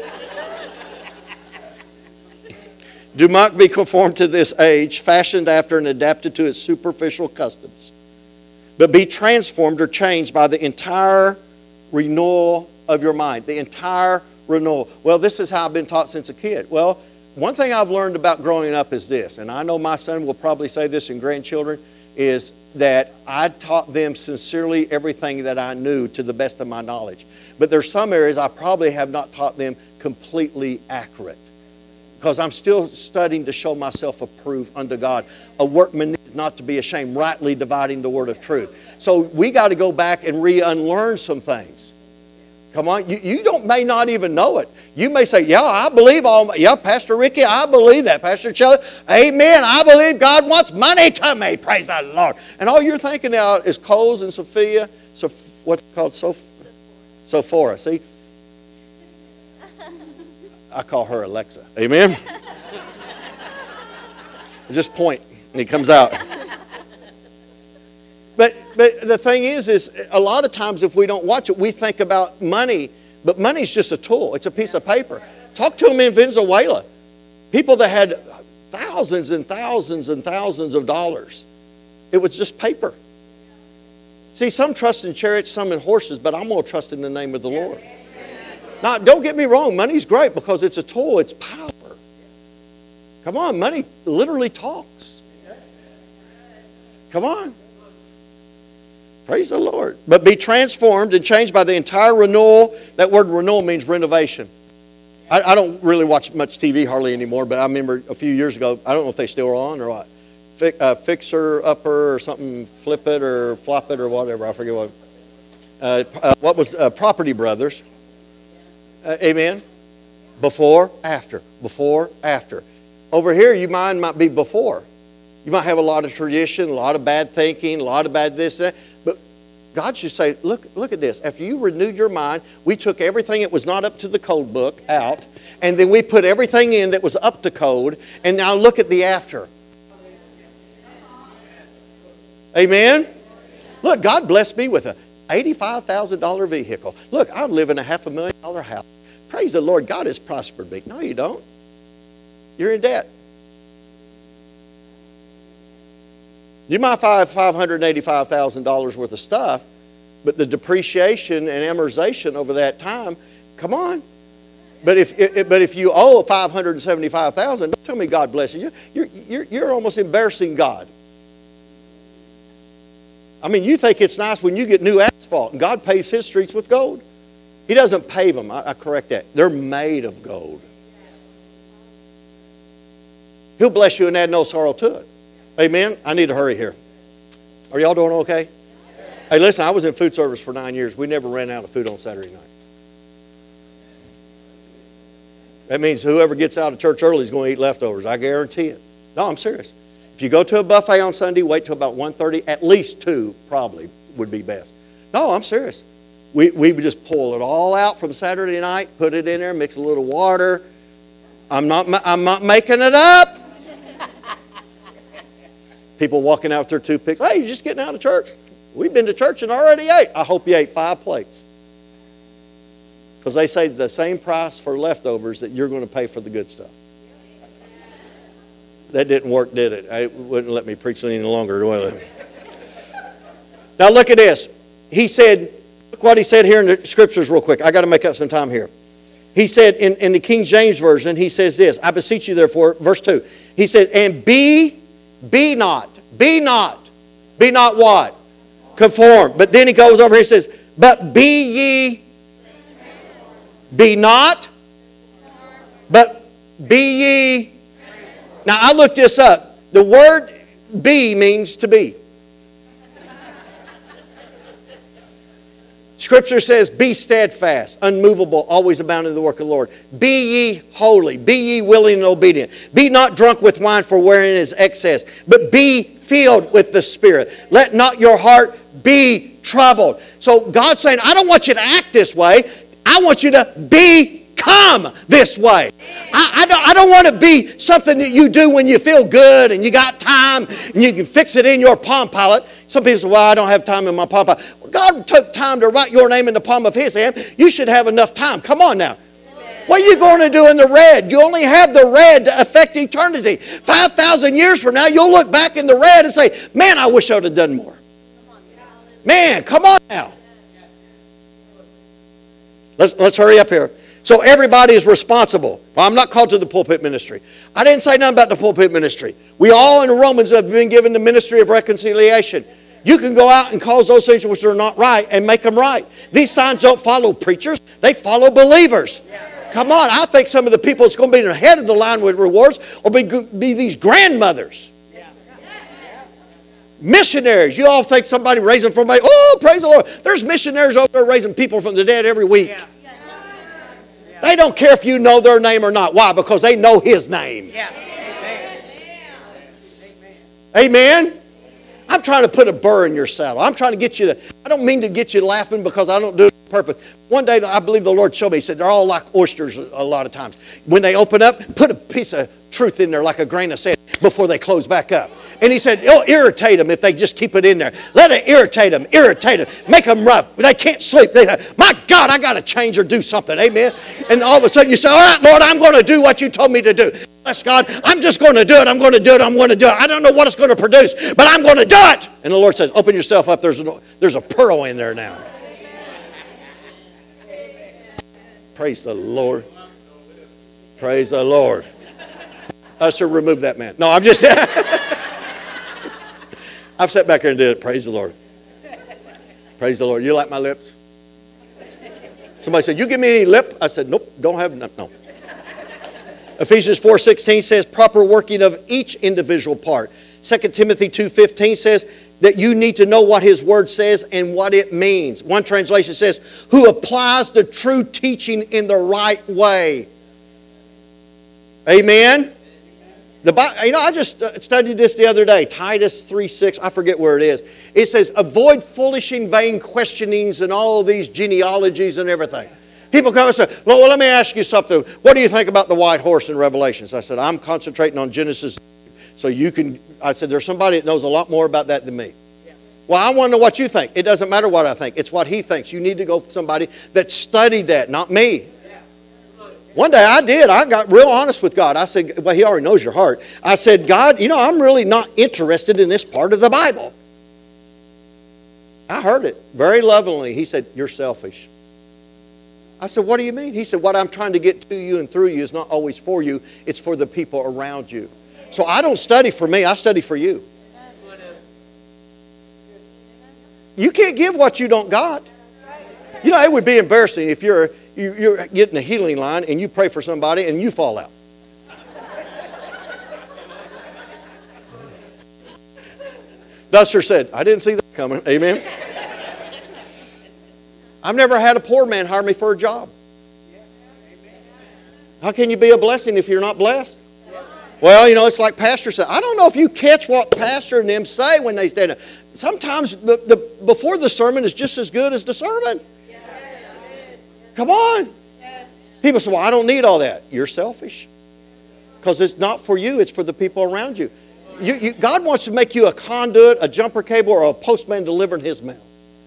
Do not be conformed to this age, fashioned after and adapted to its superficial customs, but be transformed or changed by the entire renewal of your mind. The entire renewal. Well, this is how I've been taught since a kid. Well, one thing I've learned about growing up is this, and I know my son will probably say this in grandchildren, is that I taught them sincerely everything that I knew to the best of my knowledge. But there's some areas I probably have not taught them completely accurate. Because I'm still studying to show myself approved unto God. A workman not to be ashamed, rightly dividing the word of truth. So we got to go back and re-unlearn some things. Come on, you, you don't may not even know it. You may say, yeah, I believe all, yeah, Pastor Ricky, I believe that. Pastor Shelley, amen, I believe God wants money to me, praise the Lord. And all you're thinking now is Coles and Sophia, so what's it called, Soph- Sophora, see? I call her Alexa, amen? Just point, and it comes out. But, but the thing is, is a lot of times if we don't watch it, we think about money. But money's just a tool. It's a piece of paper. Talk to them in Venezuela. People that had thousands and thousands and thousands of dollars. It was just paper. See, some trust in chariots, some in horses, but I'm going to trust in the name of the Lord. Now, don't get me wrong. Money's great because it's a tool. It's power. Come on, money literally talks. Come on. Praise the Lord. But be transformed and changed by the entire renewal. That word renewal means renovation. I, I don't really watch much T V hardly anymore, but I remember a few years ago, I don't know if they still are on or what, Fi, uh, Fixer Upper or something, Flip It or Flop It or whatever, I forget what. Uh, uh, what was uh, Property Brothers. Uh, amen? Before, after, before, after. Over here, you mind might be before. You might have a lot of tradition, a lot of bad thinking, a lot of bad this and that. But God should say, look, look at this. After you renewed your mind, we took everything that was not up to the code book out, and then we put everything in that was up to code, and now look at the after. Amen? Look, God blessed me with a eighty-five thousand dollars vehicle. Look, I live in a half a million dollar house. Praise the Lord, God has prospered me. No, you don't. You're in debt. You might buy five hundred eighty-five thousand dollars worth of stuff, but the depreciation and amortization over that time, come on. But if, if but if you owe five hundred seventy-five thousand dollars, don't tell me God blesses you. You're, you're, you're almost embarrassing God. I mean, you think it's nice when you get new asphalt and God paves His streets with gold. He doesn't pave them. I, I correct that. They're made of gold. He'll bless you and add no sorrow to it. Amen? I need to hurry here. Are y'all doing okay? Hey, listen, I was in food service for nine years. We never ran out of food on Saturday night. That means whoever gets out of church early is going to eat leftovers. I guarantee it. No, I'm serious. If you go to a buffet on Sunday, wait till about one thirty. At least two probably would be best. No, I'm serious. We, we would just pull it all out from Saturday night, put it in there, mix a little water. I'm not, I'm not making it up. People walking out with their toothpicks. Hey, you're just getting out of church. We've been to church and already ate. I hope you ate five plates. Because they say the same price for leftovers that you're going to pay for the good stuff. That didn't work, did it? It wouldn't let me preach any longer, will it? Now look at this. He said, look what he said here in the scriptures real quick. I got to make up some time here. He said in, in the King James Version, he says this, I beseech you therefore, verse two. He said, and be, be not, be not, be not what? Conformed. But then he goes over here and says, but be ye, be not, but be ye. Now I looked this up. The word be means to be. Scripture says, be steadfast, unmovable, always abounding in the work of the Lord. Be ye holy, be ye willing and obedient. Be not drunk with wine, for wherein is excess, but be filled with the Spirit. Let not your heart be troubled. So God's saying, I don't want you to act this way. I want you to become this way. I, I don't, I don't want to be something that you do when you feel good and you got time and you can fix it in your Palm Pilot. Some people say, well, I don't have time in my Palm Pilot. Well, God took time to write your name in the palm of His hand. You should have enough time. Come on now. What are you going to do in the red? You only have the red to affect eternity. five thousand years from now, you'll look back in the red and say, man, I wish I would have done more. Man, come on now. Let's, let's hurry up here. So everybody is responsible. Well, I'm not called to the pulpit ministry. I didn't say nothing about the pulpit ministry. We all in Romans have been given the ministry of reconciliation. You can go out and cause those things which are not right and make them right. These signs don't follow preachers. They follow believers. Come on. I think some of the people that's going to be ahead of the line with rewards will be, be these grandmothers. Missionaries. You all think somebody raising from somebody. Oh, praise the Lord. There's missionaries over there raising people from the dead every week. Yeah. Yeah. They don't care if you know their name or not. Why? Because they know His name. Yeah. Amen. Amen. I'm trying to put a burr in your saddle. I'm trying to get you to, I don't mean to get you laughing because I don't do it on purpose. One day I believe the Lord showed me, He said they're all like oysters a lot of times. When they open up, put a piece of truth in there like a grain of sand before they close back up. And He said, it'll irritate them if they just keep it in there. Let it irritate them, irritate them, make them rough. They can't sleep. They say, my God, I got to change or do something. Amen. And all of a sudden you say, all right, Lord, I'm going to do what you told me to do. Bless God, I'm just going to do it. I'm going to do it. I'm going to do it. I don't know what it's going to produce, but I'm going to do it. And the Lord says, open yourself up. There's a, there's a pearl in there now. Praise the Lord. Praise the Lord. Usher, remove that man. No, I'm just... I've sat back here and did it. Praise the Lord. Praise the Lord. You like my lips? Somebody said, you give me any lip? I said, nope, don't have none. No. Ephesians four sixteen says, proper working of each individual part. Second Timothy two fifteen says that you need to know what His Word says and what it means. One translation says, who applies the true teaching in the right way. Amen? The, you know, I just studied this the other day. Titus three six, I forget where it is. It says, avoid foolish and vain questionings and all these genealogies and everything. People come and say, well, well, let me ask you something. What do you think about the white horse in Revelations? I said, I'm concentrating on Genesis. So you can, I said, there's somebody that knows a lot more about that than me. Yeah. Well, I want to know what you think. It doesn't matter what I think. It's what He thinks. You need to go for somebody that studied that, not me. One day I did. I got real honest with God. I said, well, He already knows your heart. I said, God, you know, I'm really not interested in this part of the Bible. I heard it very lovingly. He said, you're selfish. I said, what do you mean? He said, what I'm trying to get to you and through you is not always for you. It's for the people around you. So I don't study for me. I study for you. You can't give what you don't got. You know, it would be embarrassing if you're you're getting a healing line and you pray for somebody and you fall out. Dusser said, I didn't see that coming. Amen. I've never had a poor man hire me for a job. How can you be a blessing if you're not blessed? Well, you know, it's like Pastor said. I don't know if you catch what Pastor and them say when they stand up. Sometimes the, the, before the sermon is just as good as the sermon. Come on. People say, well, I don't need all that. You're selfish. Because it's not for you, it's for the people around you. You, you. God wants to make you a conduit, a jumper cable, or a postman delivering His mail.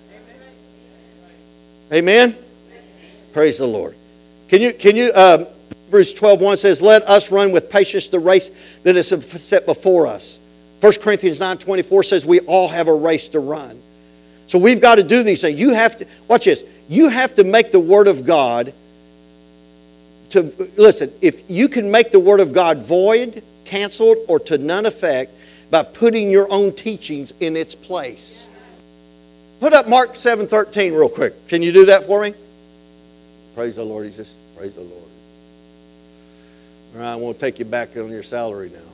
Amen? Praise the Lord. Can you, can you, um, Hebrews twelve one says, let us run with patience the race that is set before us. First Corinthians nine twenty-four says we all have a race to run. So we've got to do these things. You have to, watch this, you have to make the Word of God to, listen, if you can make the Word of God void, canceled, or to none effect by putting your own teachings in its place. Put up Mark seven thirteen real quick. Can you do that for me? Praise the Lord. He's just, praise the Lord. All right, I won't take you back on your salary now.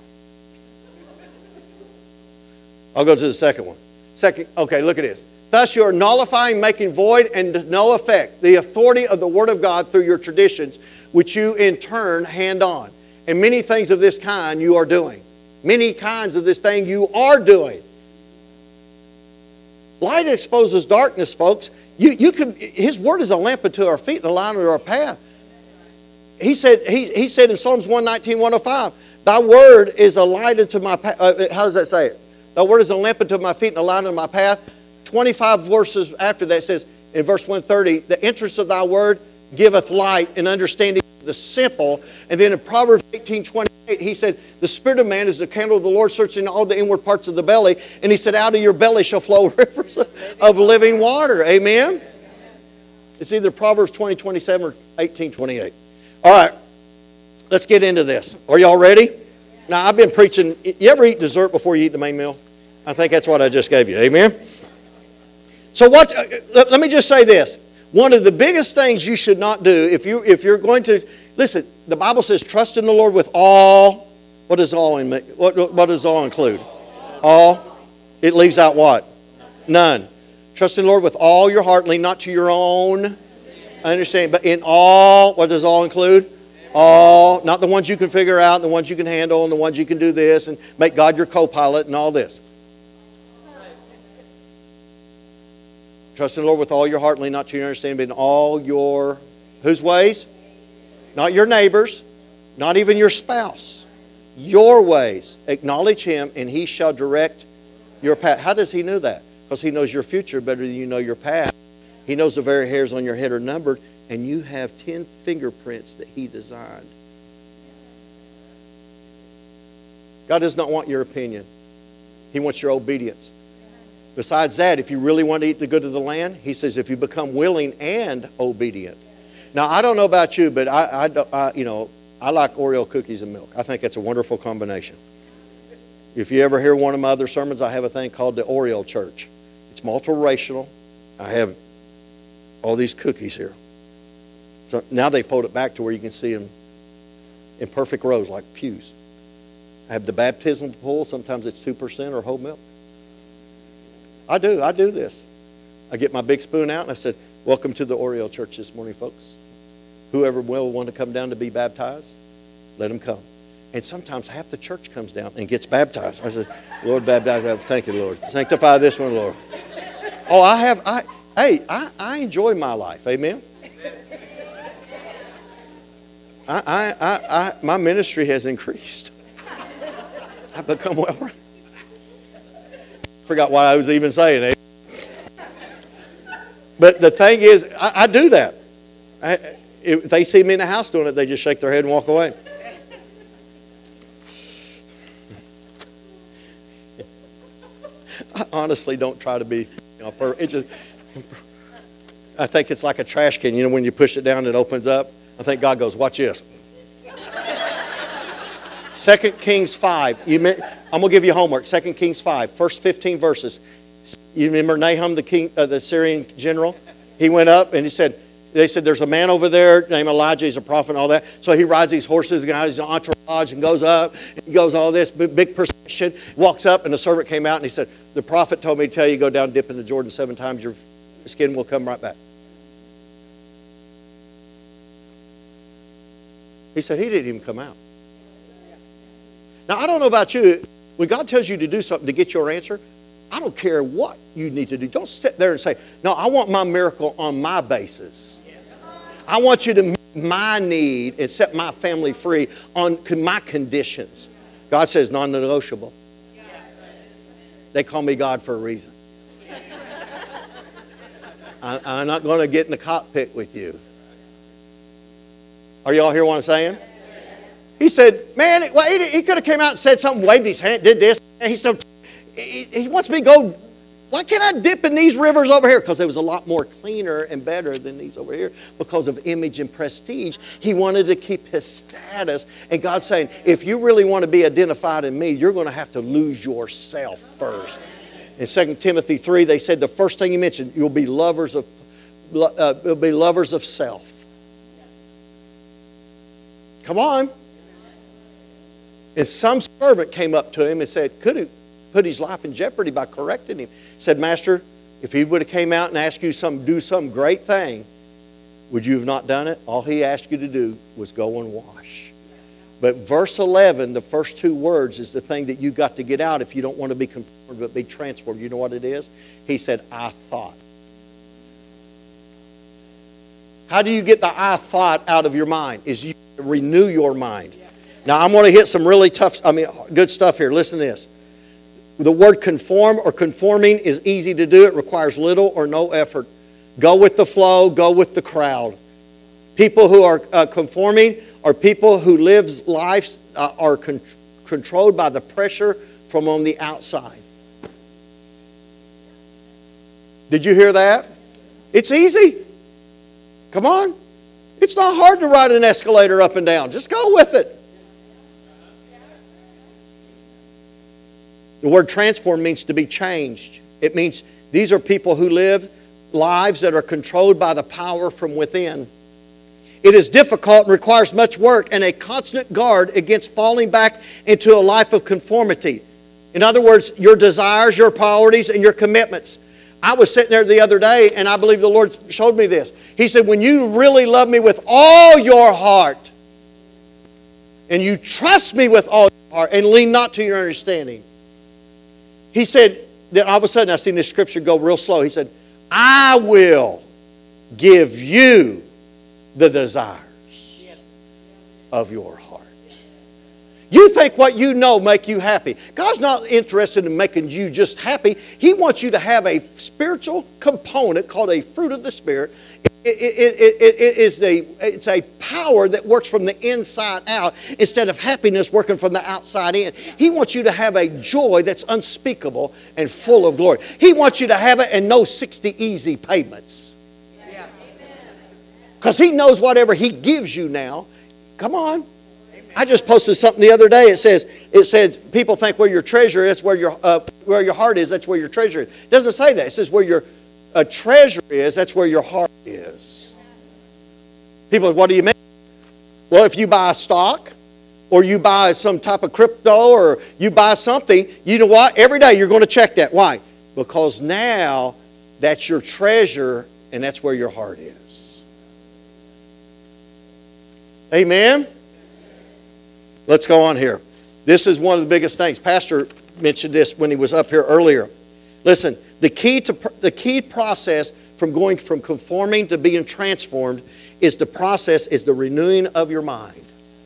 I'll go to the second one. Second, okay, look at this. Thus you are nullifying, making void, and to no effect the authority of the Word of God through your traditions, which you in turn hand on. And many things of this kind you are doing. Many kinds of this thing you are doing. Light exposes darkness, folks. You, you can, His Word is a lamp unto our feet and a light unto our path. He said, he, he said in Psalms one nineteen, one oh five, Thy Word is a light unto my path. Uh, how does that say it? Thy Word is a lamp unto my feet and a light unto my path. twenty-five verses after that says, in verse one thirty, the entrance of Thy Word giveth light and understanding to the simple. And then in Proverbs eighteen twenty-eight, he said, the spirit of man is the candle of the Lord, searching all the inward parts of the belly. And he said, out of your belly shall flow rivers of living water. Amen? It's either Proverbs twenty twenty-seven or eighteen twenty-eight. All right, let's get into this. Are y'all ready? Now, I've been preaching. You ever eat dessert before you eat the main meal? I think that's what I just gave you. Amen? So what? Let me just say this. One of the biggest things you should not do, if, you, if you're going to, listen, the Bible says trust in the Lord with all. What does all, in, what, what does all include? All. It leaves out what? None. Trust in the Lord with all your heart, lean not to your own. I understand, but in all, what does all include? All, not the ones you can figure out, and the ones you can handle, and the ones you can do this, and make God your co-pilot, and all this. Trust in the Lord with all your heart, lean not to your understanding, but in all your, whose ways? Not your neighbors, not even your spouse. Your ways. Acknowledge Him, and He shall direct your path. How does He know that? Because He knows your future better than you know your past. He knows the very hairs on your head are numbered, and you have ten fingerprints that He designed. God does not want your opinion. He wants your obedience. Besides that, if you really want to eat the good of the land, He says, if you become willing and obedient. Now, I don't know about you, but I, I, I, you know, I like Oreo cookies and milk. I think that's a wonderful combination. If you ever hear one of my other sermons, I have a thing called the Oreo Church. It's multiracial. I have all these cookies here. So now they fold it back to where you can see them in perfect rows like pews. I have the baptismal pool. Sometimes it's two percent or whole milk. I do. I do this. I get my big spoon out and I said, welcome to the Oreo Church this morning, folks. Whoever will want to come down to be baptized, let them come. And sometimes half the church comes down and gets baptized. I said, Lord, baptize them. Thank you, Lord. Sanctify this one, Lord. Oh, I have, I, hey, I, I enjoy my life. Amen. I, I, I, I, my ministry has increased. I've become well. Forgot what I was even saying. Eh? But the thing is, I, I do that. I, if they see me in the house doing it, they just shake their head and walk away. I honestly don't try to be, you know, per, it just, I think it's like a trash can. You know, when you push it down, it opens up. I think God goes, watch this. Second Kings five. You, I'm going to give you homework. Second Kings five, first fifteen verses. You remember Nahum, the king, uh, the Syrian general? He went up and he said, they said, there's a man over there named Elijah. He's a prophet and all that. So he rides these horses, guys, his entourage, and goes up. And he goes all this big, big procession. Walks up, and the servant came out and he said, the prophet told me to tell you, go down, dip in the Jordan seven times. Your skin will come right back. He said, he didn't even come out. Now, I don't know about you. When God tells you to do something to get your answer, I don't care what you need to do. Don't sit there and say, no, I want my miracle on my basis. I want you to meet my need and set my family free on my conditions. God says non-negotiable. They call me God for a reason. I, I'm not going to get in the cockpit with you. Are you all hear what I'm saying? He said, man, well, he, he could have came out and said something, waved his hand, did this. And he said, he, he wants me to go, why can't I dip in these rivers over here? Because it was a lot more cleaner and better than these over here because of image and prestige. He wanted to keep his status. And God's saying, if you really want to be identified in me, you're going to have to lose yourself first. In Second Timothy three, they said the first thing he mentioned, you'll be lovers of, uh, you'll be lovers of self. Come on. And some servant came up to him and said, could he put his life in jeopardy by correcting him? Said, Master, if he would have came out and asked you to do some great thing, would you have not done it? All he asked you to do was go and wash. But verse eleven, the first two words, is the thing that you got to get out if you don't want to be conformed but be transformed. You know what it is? He said, I thought. How do you get the I thought out of your mind? Is you renew your mind. Now, I'm going to hit some really tough, I mean, good stuff here. Listen to this. The word conform or conforming is easy to do. It requires little or no effort. Go with the flow. Go with the crowd. People who are uh, conforming are people who live lives uh, are con- controlled by the pressure from on the outside. Did you hear that? It's easy. Come on. It's not hard to ride an escalator up and down. Just go with it. The word transform means to be changed. It means these are people who live lives that are controlled by the power from within. It is difficult and requires much work and a constant guard against falling back into a life of conformity. In other words, your desires, your priorities, and your commitments. I was sitting there the other day and I believe the Lord showed me this. He said, when you really love me with all your heart and you trust me with all your heart and lean not to your understanding. He said, then all of a sudden I seen this scripture go real slow. He said, I will give you the desires of your heart. You think what you know make you happy. God's not interested in making you just happy. He wants you to have a spiritual component called a fruit of the Spirit. It, it, it, it, it is a, it's a power that works from the inside out instead of happiness working from the outside in. He wants you to have a joy that's unspeakable and full of glory. He wants you to have it and no sixty easy payments. Because He knows whatever He gives you now. Come on. I just posted something the other day. It says, it says people think where your treasure is, where your, uh, where your heart is, that's where your treasure is. It doesn't say that. It says where your a treasure is, that's where your heart is. People, what do you mean? Well, if you buy a stock or you buy some type of crypto or you buy something, you know what? Every day you're going to check that. Why? Because now that's your treasure and that's where your heart is. Amen? Let's go on here. This is one of the biggest things. Pastor mentioned this when he was up here earlier. Listen, the key to the key process from going from conforming to being transformed is the process is the renewing of your mind.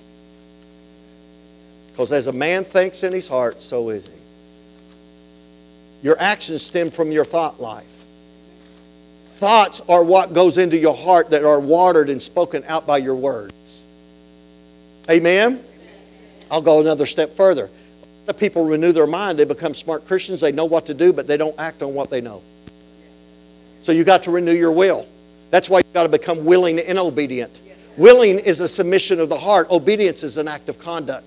Because as a man thinks in his heart, so is he. Your actions stem from your thought life. Thoughts are what goes into your heart that are watered and spoken out by your words. Amen? I'll go another step further. The people renew their mind. They become smart Christians. They know what to do, but they don't act on what they know. So you got to renew your will. That's why you've got to become willing and obedient. Willing is a submission of the heart. Obedience is an act of conduct.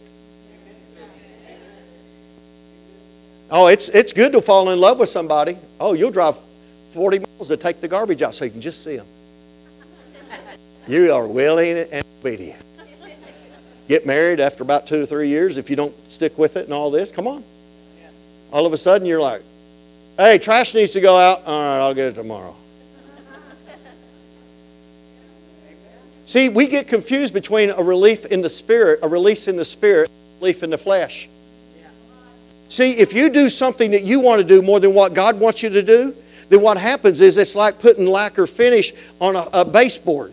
Oh, it's it's good to fall in love with somebody. Oh, you'll drive forty miles to take the garbage out so you can just see them. You are willing and obedient. Get married after about two or three years if you don't stick with it and all this. Come on. All of a sudden you're like, hey, trash needs to go out. All right, I'll get it tomorrow. See, we get confused between a relief in the spirit, a release in the spirit, and a relief in the flesh. See, if you do something that you want to do more than what God wants you to do, then what happens is it's like putting lacquer finish on a, a baseboard.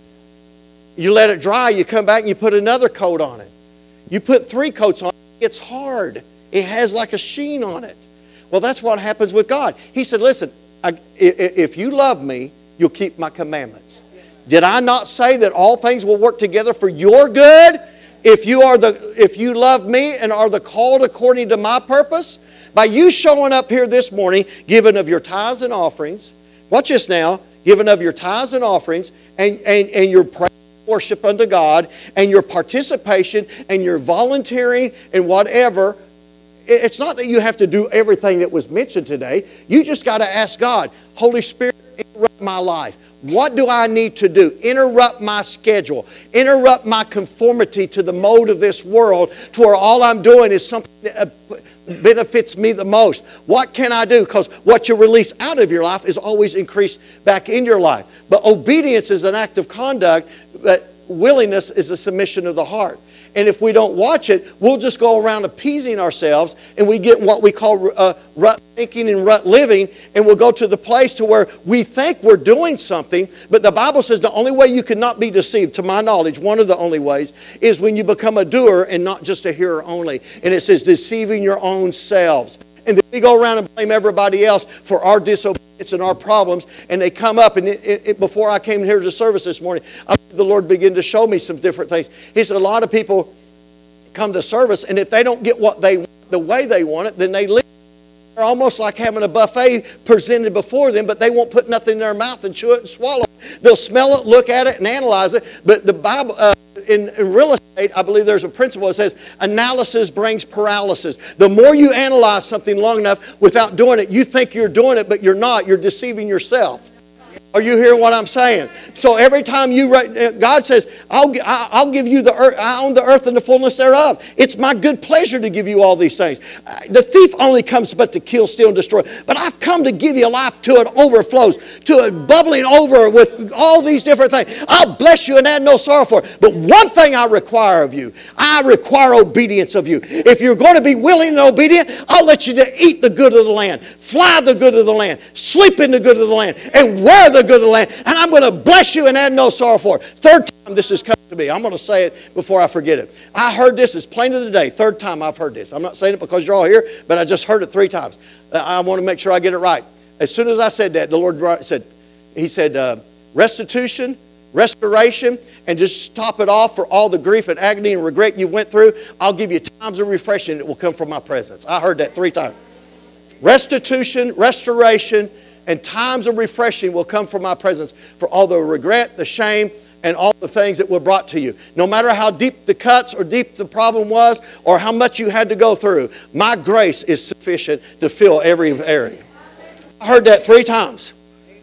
You let it dry, you come back and you put another coat on it. You put three coats on it, it's hard. It has like a sheen on it. Well, that's what happens with God. He said, listen, I, if you love me, you'll keep my commandments. Did I not say that all things will work together for your good? If you are the, if you love me and are the called according to my purpose, by you showing up here this morning, giving of your tithes and offerings, watch this now, giving of your tithes and offerings, and, and, and your prayer and worship unto God, and your participation, and your volunteering, and whatever, it's not that you have to do everything that was mentioned today. You just got to ask God, Holy Spirit, interrupt my life. What do I need to do? Interrupt my schedule. Interrupt my conformity to the mode of this world to where all I'm doing is something that benefits me the most. What can I do? Because what you release out of your life is always increased back in your life. But obedience is an act of conduct, but willingness is a submission of the heart. And if we don't watch it, we'll just go around appeasing ourselves, and we get what we call uh, rut thinking and rut living, and we'll go to the place to where we think we're doing something, but the Bible says the only way you cannot be deceived, to my knowledge, one of the only ways, is when you become a doer and not just a hearer only. And it says deceiving your own selves. And then we go around and blame everybody else for our disobedience and our problems. And they come up, and it, it, it, before I came here to service this morning, I, the Lord began to show me some different things. He said a lot of people come to service, and if they don't get what they want the way they want it, then they leave. They're almost like having a buffet presented before them, but they won't put nothing in their mouth and chew it and swallow it. They'll smell it, look at it, and analyze it. But the Bible, uh, in, in real estate, I believe there's a principle that says analysis brings paralysis. The more you analyze something long enough without doing it, you think you're doing it, but you're not. You're deceiving yourself. Are you hearing what I'm saying? So every time you, God says, I'll, I'll give you the earth, I own the earth and the fullness thereof. It's my good pleasure to give you all these things. The thief only comes but to kill, steal, and destroy. But I've come to give you life till it overflows, to it bubbling over with all these different things. I'll bless you and add no sorrow for it. But one thing I require of you, I require obedience of you. If you're going to be willing and obedient, I'll let you to eat the good of the land, fly the good of the land, sleep in the good of the land, and wear the good of the land, and I'm going to bless you and add no sorrow for it. Third time this has come to me. I'm going to say it before I forget it. I heard this as plain as the day. Third time I've heard this. I'm not saying it because you're all here, but I just heard it three times. I want to make sure I get it right. As soon as I said that, the Lord said, He said, uh, restitution, restoration, and just top it off for all the grief and agony and regret you went through. I'll give you times of refreshing that will come from my presence. I heard that three times. Restitution, restoration, and times of refreshing will come from my presence for all the regret, the shame, and all the things that were brought to you. No matter how deep the cuts or deep the problem was or how much you had to go through, my grace is sufficient to fill every area. I heard that three times.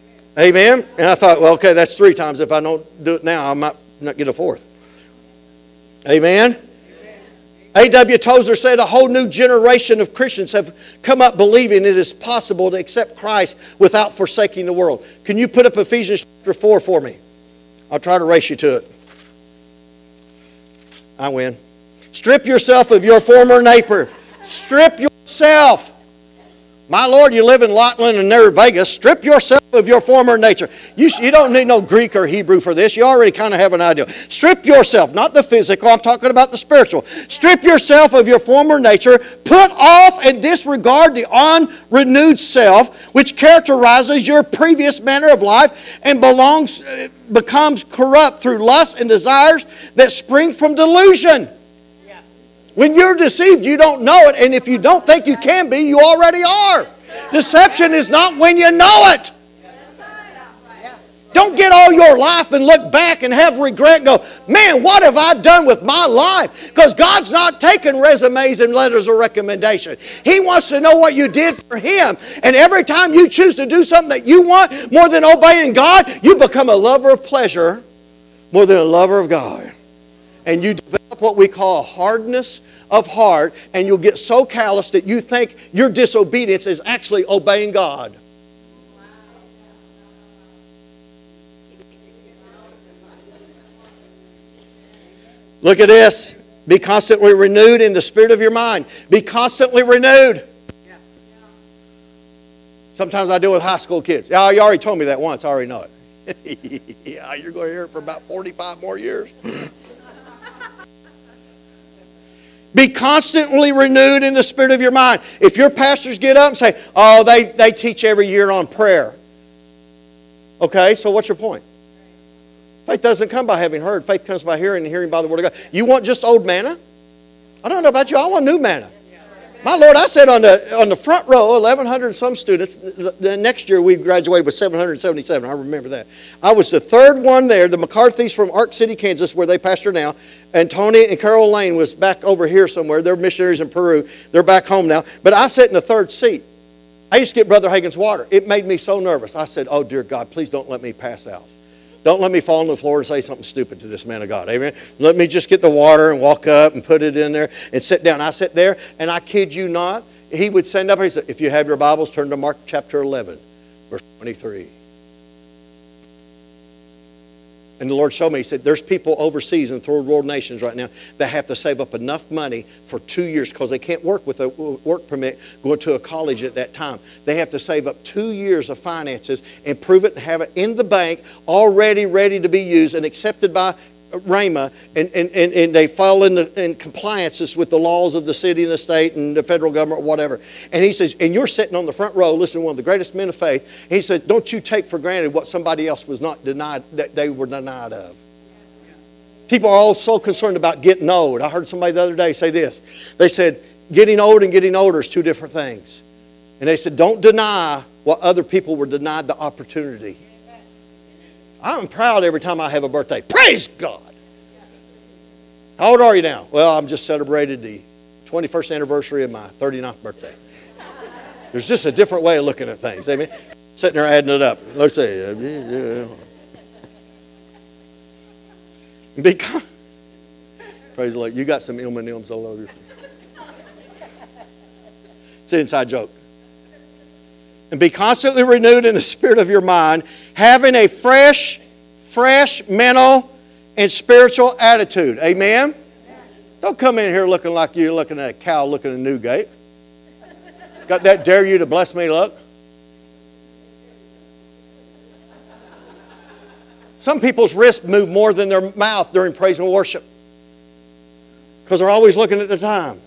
Amen? And I thought, well, okay, that's three times. If I don't do it now, I might not get a fourth. Amen? A W Tozer said a whole new generation of Christians have come up believing it is possible to accept Christ without forsaking the world. Can you put up Ephesians chapter four for me? I'll try to race you to it. I win. Strip yourself of your former neighbor. Strip yourself. My Lord, you live in Laughlin and near Vegas. Strip yourself of your former nature. You, you don't need no Greek or Hebrew for this. You already kind of have an idea. Strip yourself, not the physical. I'm talking about the spiritual. Strip yourself of your former nature. Put off and disregard the unrenewed self, which characterizes your previous manner of life and belongs, becomes corrupt through lust and desires that spring from delusion. When you're deceived, you don't know it. And if you don't think you can be, you already are. Deception is not when you know it. Don't get all your life and look back and have regret and go, man, what have I done with my life? Because God's not taking resumes and letters of recommendation. He wants to know what you did for Him. And every time you choose to do something that you want more than obeying God, you become a lover of pleasure more than a lover of God. And you develop what we call a hardness of heart, and you'll get so callous that you think your disobedience is actually obeying God. Look at this. Be constantly renewed in the spirit of your mind. Be constantly renewed. Sometimes I deal with high school kids. Yeah, you already told me that once. I already know it. Yeah, you're going to hear it for about forty-five more years. Be constantly renewed in the spirit of your mind. If your pastors get up and say, oh, they, they teach every year on prayer. Okay, so what's your point? Faith doesn't come by having heard. Faith comes by hearing, and hearing by the word of God. You want just old manna? I don't know about you. I want new manna. My Lord, I said on the on the front row, eleven hundred and some students. The, the next year we graduated with seven hundred seventy-seven. I remember that. I was the third one there. The McCarthys from Ark City, Kansas, where they pastor now. And Tony and Carol Lane was back over here somewhere. They're missionaries in Peru. They're back home now. But I sat in the third seat. I used to get Brother Hagin's water. It made me so nervous. I said, oh, dear God, please don't let me pass out. Don't let me fall on the floor and say something stupid to this man of God. Amen. Let me just get the water and walk up and put it in there and sit down. I sat there, and I kid you not, he would stand up and he said, if you have your Bibles, turn to Mark chapter eleven, verse twenty-three. And the Lord showed me, He said, there's people overseas in third world nations right now that have to save up enough money for two years because they can't work with a work permit going to a college at that time. They have to save up two years of finances and prove it and have it in the bank already ready to be used and accepted by Rhema, and, and, and, and they fall in, the, in compliances with the laws of the city and the state and the federal government or whatever. And he says, and you're sitting on the front row listening to one of the greatest men of faith. He said, don't you take for granted what somebody else was not denied, that they were denied of. People are all so concerned about getting old. I heard somebody the other day say this. They said, getting old and getting older is two different things. And they said, don't deny what other people were denied the opportunity. I'm proud every time I have a birthday. Praise God. How old are you now? Well, I'm just celebrated the twenty-first anniversary of my thirty-ninth birthday. There's just a different way of looking at things. Amen. Sitting there adding it up. Let's see. Because, praise the Lord. You got some M and M's all over your face. It's an inside joke. And be constantly renewed in the spirit of your mind, having a fresh, fresh mental and spiritual attitude. Amen? Don't come in here looking like you're looking at a cow looking at Newgate. Got that dare you to bless me look? Some people's wrists move more than their mouth during praise and worship because they're always looking at the time.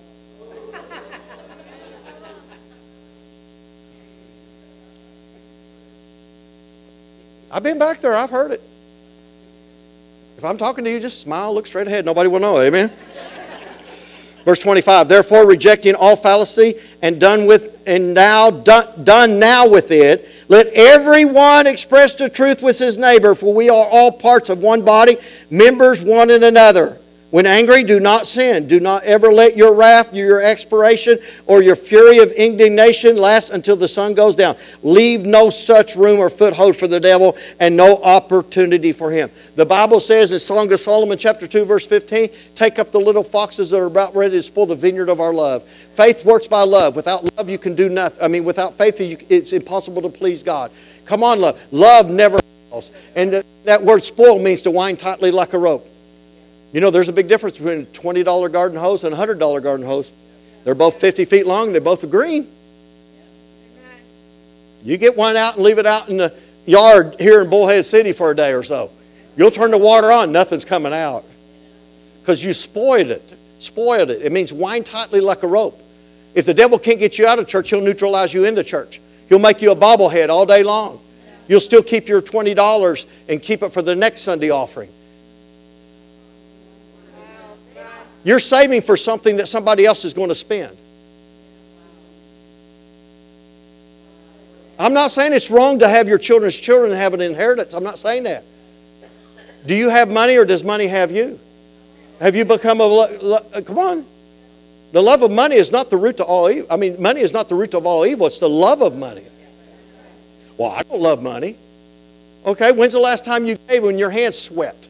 I've been back there. I've heard it. If I'm talking to you, just smile, look straight ahead. Nobody will know. Amen? Verse twenty-five, therefore rejecting all fallacy and done with and now done, done now with it, let everyone express the truth with his neighbor, for we are all parts of one body, members one in another. When angry, do not sin. Do not ever let your wrath, your expiration, or your fury of indignation last until the sun goes down. Leave no such room or foothold for the devil and no opportunity for him. The Bible says in Song of Solomon chapter two verse fifteen, take up the little foxes that are about ready to spoil the vineyard of our love. Faith works by love. Without love you can do nothing. I mean, without faith it's impossible to please God. Come on, love. Love never fails. And that word spoil means to wind tightly like a rope. You know, there's a big difference between a twenty dollar garden hose and a one hundred dollar garden hose. They're both fifty feet long. They're both green. You get one out and leave it out in the yard here in Bullhead City for a day or so. You'll turn the water on, nothing's coming out. Because you spoiled it. Spoiled it. It means wind tightly like a rope. If the devil can't get you out of church, he'll neutralize you into church. He'll make you a bobblehead all day long. You'll still keep your twenty dollars and keep it for the next Sunday offering. You're saving for something that somebody else is going to spend. I'm not saying it's wrong to have your children's children have an inheritance. I'm not saying that. Do you have money or does money have you? Have you become a... Lo- come on. The love of money is not the root to all evil. I mean, money is not the root of all evil. It's the love of money. Well, I don't love money. Okay, when's the last time you gave when your hands sweat?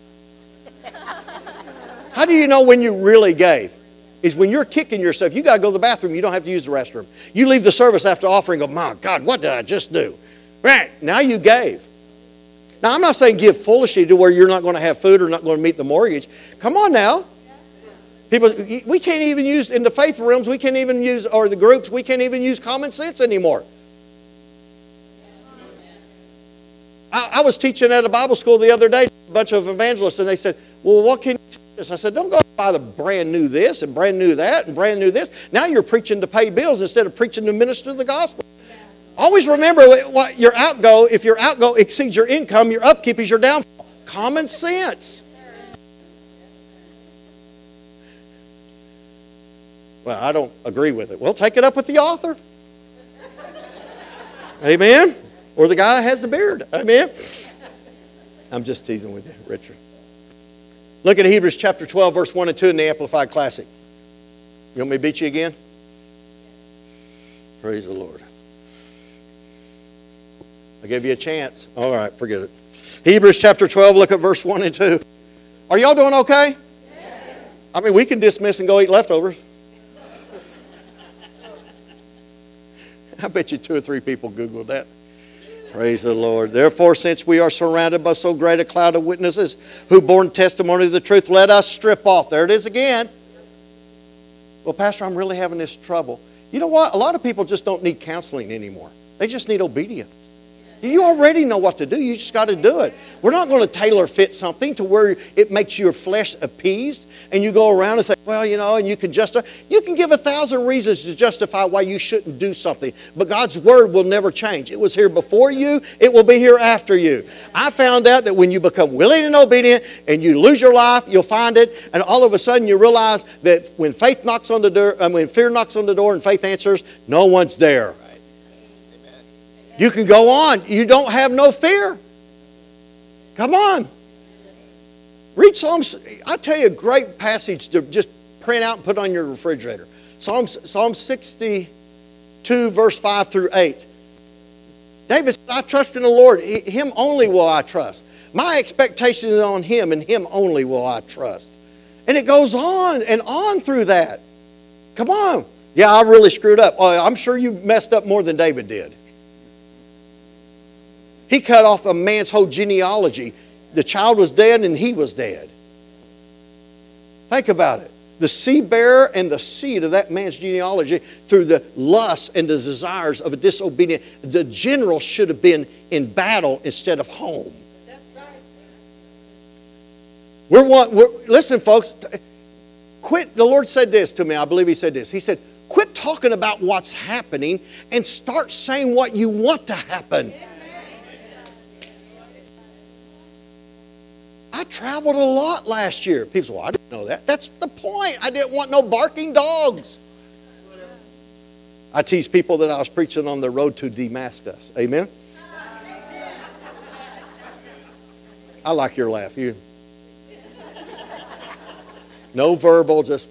How do you know when you really gave? Is when you're kicking yourself. You got to go to the bathroom. You don't have to use the restroom. You leave the service after offering and go, my God, what did I just do? Right, now you gave. Now, I'm not saying give foolishly to where you're not going to have food or not going to meet the mortgage. Come on now. People, we can't even use, in the faith realms, we can't even use, or the groups, we can't even use common sense anymore. I, I was teaching at a Bible school the other day, a bunch of evangelists, and they said, well, what can you teach us? I said, don't go buy the brand new this and brand new that and brand new this. Now you're preaching to pay bills instead of preaching to minister the gospel. Always remember what your outgo, if your outgo exceeds your income, your upkeep is your downfall. Common sense. Well, I don't agree with it. Well, take it up with the author. Amen? Or the guy that has the beard. Amen? I'm just teasing with you, Richard. Look at Hebrews chapter twelve, verse one and two in the Amplified Classic. You want me to beat you again? Praise the Lord. I gave you a chance. All right, forget it. Hebrews chapter twelve, look at verse one and two. Are y'all doing okay? Yes. I mean, we can dismiss and go eat leftovers. I bet you two or three people Googled that. Praise the Lord. Therefore, since we are surrounded by so great a cloud of witnesses who borne testimony of the truth, let us strip off. There it is again. Well, Pastor, I'm really having this trouble. You know what? A lot of people just don't need counseling anymore. They just need obedience. You already know what to do. You just got to do it. We're not going to tailor fit something to where it makes your flesh appeased and you go around and say, well, you know, and you can justify. You can give a thousand reasons to justify why you shouldn't do something. But God's word will never change. It was here before you. It will be here after you. I found out that when you become willing and obedient and you lose your life, you'll find it. And all of a sudden you realize that when faith knocks on the door, I mean, when fear knocks on the door and faith answers, no one's there. You can go on. You don't have no fear. Come on. Read Psalms. I'll tell you a great passage to just print out and put on your refrigerator. Psalms, Psalm sixty-two, verse five through eight. David said, I trust in the Lord. Him only will I trust. My expectation is on Him, and Him only will I trust. And it goes on and on through that. Come on. Yeah, I really screwed up. Oh, I'm sure you messed up more than David did. He cut off a man's whole genealogy. The child was dead and he was dead. Think about it. The seed bearer and the seed of that man's genealogy through the lust and the desires of a disobedient. The general should have been in battle instead of home. That's right. We're one, we're, listen, folks. Quit. The Lord said this to me. I believe He said this. He said, quit talking about what's happening and start saying what you want to happen. Yeah. I traveled a lot last year. People say, well, I didn't know that. That's the point. I didn't want no barking dogs. I tease people that I was preaching on the road to Damascus. Amen? I like your laugh. You. No verbal, just.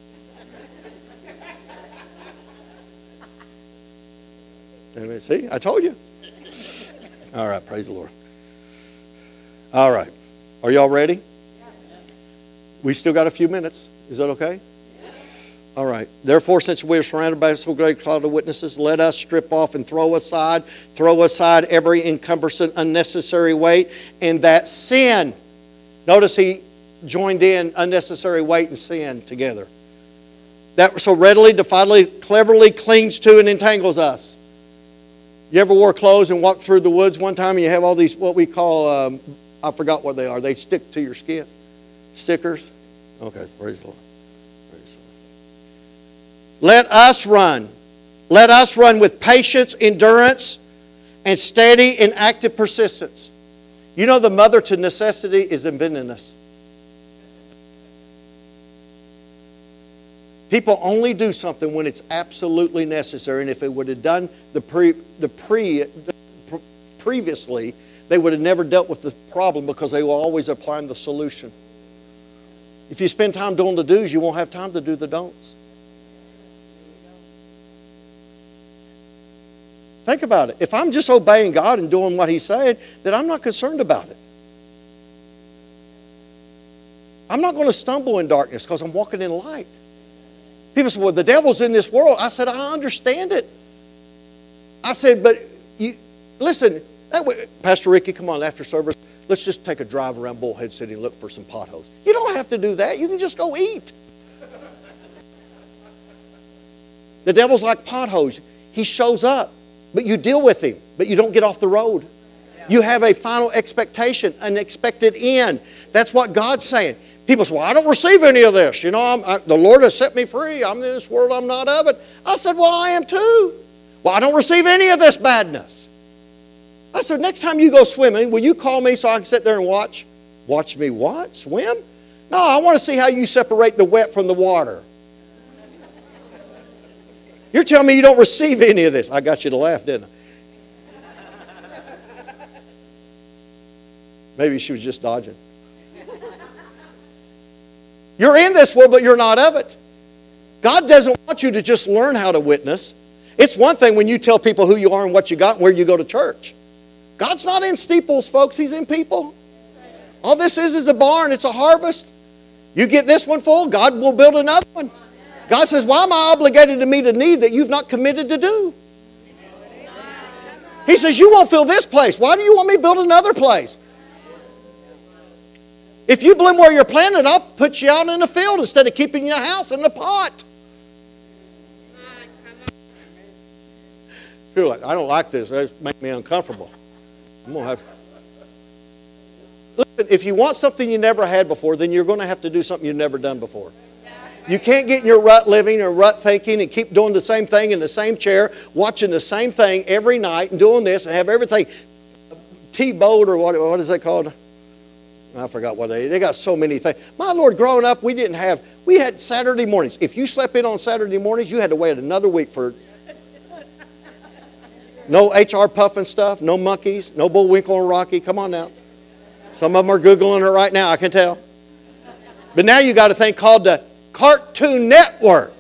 Amen. See, I told you. All right, praise the Lord. All right. Are y'all ready? We still got a few minutes. Is that okay? All right. Therefore, since we are surrounded by so great a cloud of witnesses, let us strip off and throw aside, throw aside every encumbrance, unnecessary weight, and that sin. Notice he joined in unnecessary weight and sin together. That so readily, defiantly, cleverly clings to and entangles us. You ever wore clothes and walked through the woods one time and you have all these, what we call, um, I forgot what they are. They stick to your skin. Stickers. Okay, praise the Lord. Praise the Lord. Let us run. Let us run with patience, endurance, and steady and active persistence. You know the mother to necessity is inventiveness. People only do something when it's absolutely necessary, and if it would have done the pre the pre the pre previously, they would have never dealt with the problem because they were always applying the solution. If you spend time doing the do's, you won't have time to do the don'ts. Think about it. If I'm just obeying God and doing what He's saying, then I'm not concerned about it. I'm not going to stumble in darkness because I'm walking in light. People say, well, the devil's in this world. I said, I understand it. I said, but you listen, That way, Pastor Ricky, come on, after service, let's just take a drive around Bullhead City and look for some potholes. You don't have to do that. You can just go eat. The devil's like potholes. He shows up, but you deal with him, but you don't get off the road. You have a final expectation, an expected end. That's what God's saying. People say, well, I don't receive any of this. You know, I'm, I, the Lord has set me free. I'm in this world. I'm not of it. I said, well, I am too. Well, I don't receive any of this badness. I said, next time you go swimming, will you call me so I can sit there and watch? Watch me what? Swim? No, I want to see how you separate the wet from the water. You're telling me you don't receive any of this. I got you to laugh, didn't I? Maybe she was just dodging. You're in this world, but you're not of it. God doesn't want you to just learn how to witness. It's one thing when you tell people who you are and what you got and where you go to church. God's not in steeples, folks. He's in people. All this is is a barn. It's a harvest. You get this one full, God will build another one. God says, why am I obligated to meet a need that you've not committed to do? He says, you won't fill this place. Why do you want me to build another place? If you bloom where you're planted, I'll put you out in the field instead of keeping you in a house in a pot. You're like, I don't like this. That makes me uncomfortable. I'm gonna have. Listen, if you want something you never had before, then you're going to have to do something you've never done before. You can't get in your rut living or rut thinking and keep doing the same thing in the same chair, watching the same thing every night and doing this and have everything T-bowed or what, what is that called? I forgot what they, they got so many things. My Lord, growing up, we didn't have, we had Saturday mornings. If you slept in on Saturday mornings, you had to wait another week for no H R Puffin stuff, no monkeys, no Bullwinkle and Rocky. Come on now. Some of them are Googling it right now, I can tell. But now you got a thing called the Cartoon Network.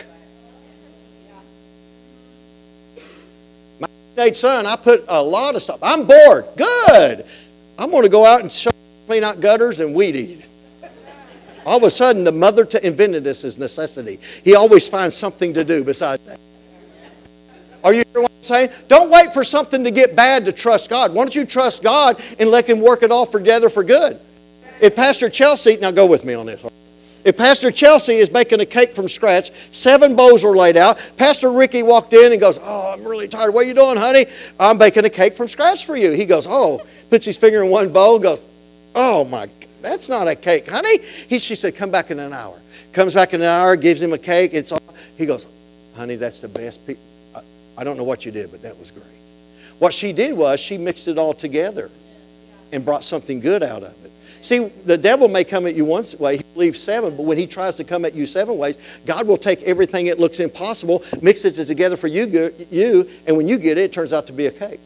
My teenage son, I put a lot of stuff. I'm bored. Good. I'm going to go out and show, clean out gutters and weed eat. All of a sudden, the mother to invented this is necessity. He always finds something to do besides that. Are you hearing what I'm saying? Don't wait for something to get bad to trust God. Why don't you trust God and let Him work it all together for good? If Pastor Chelsea, now go with me on this. If Pastor Chelsea is making a cake from scratch, seven bowls are laid out. Pastor Ricky walked in and goes, oh, I'm really tired. What are you doing, honey? I'm baking a cake from scratch for you. He goes, oh, puts his finger in one bowl and goes, oh, my, that's not a cake, honey. He, she said, come back in an hour. Comes back in an hour, gives him a cake. It's all, he goes, honey, that's the best. Pe- I, I don't know what you did, but that was great. What she did was she mixed it all together and brought something good out of it. See, the devil may come at you one way, he leaves seven, but when he tries to come at you seven ways, God will take everything that looks impossible, mix it together for you, you, and when you get it, it turns out to be a cake.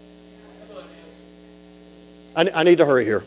I, I need to hurry here.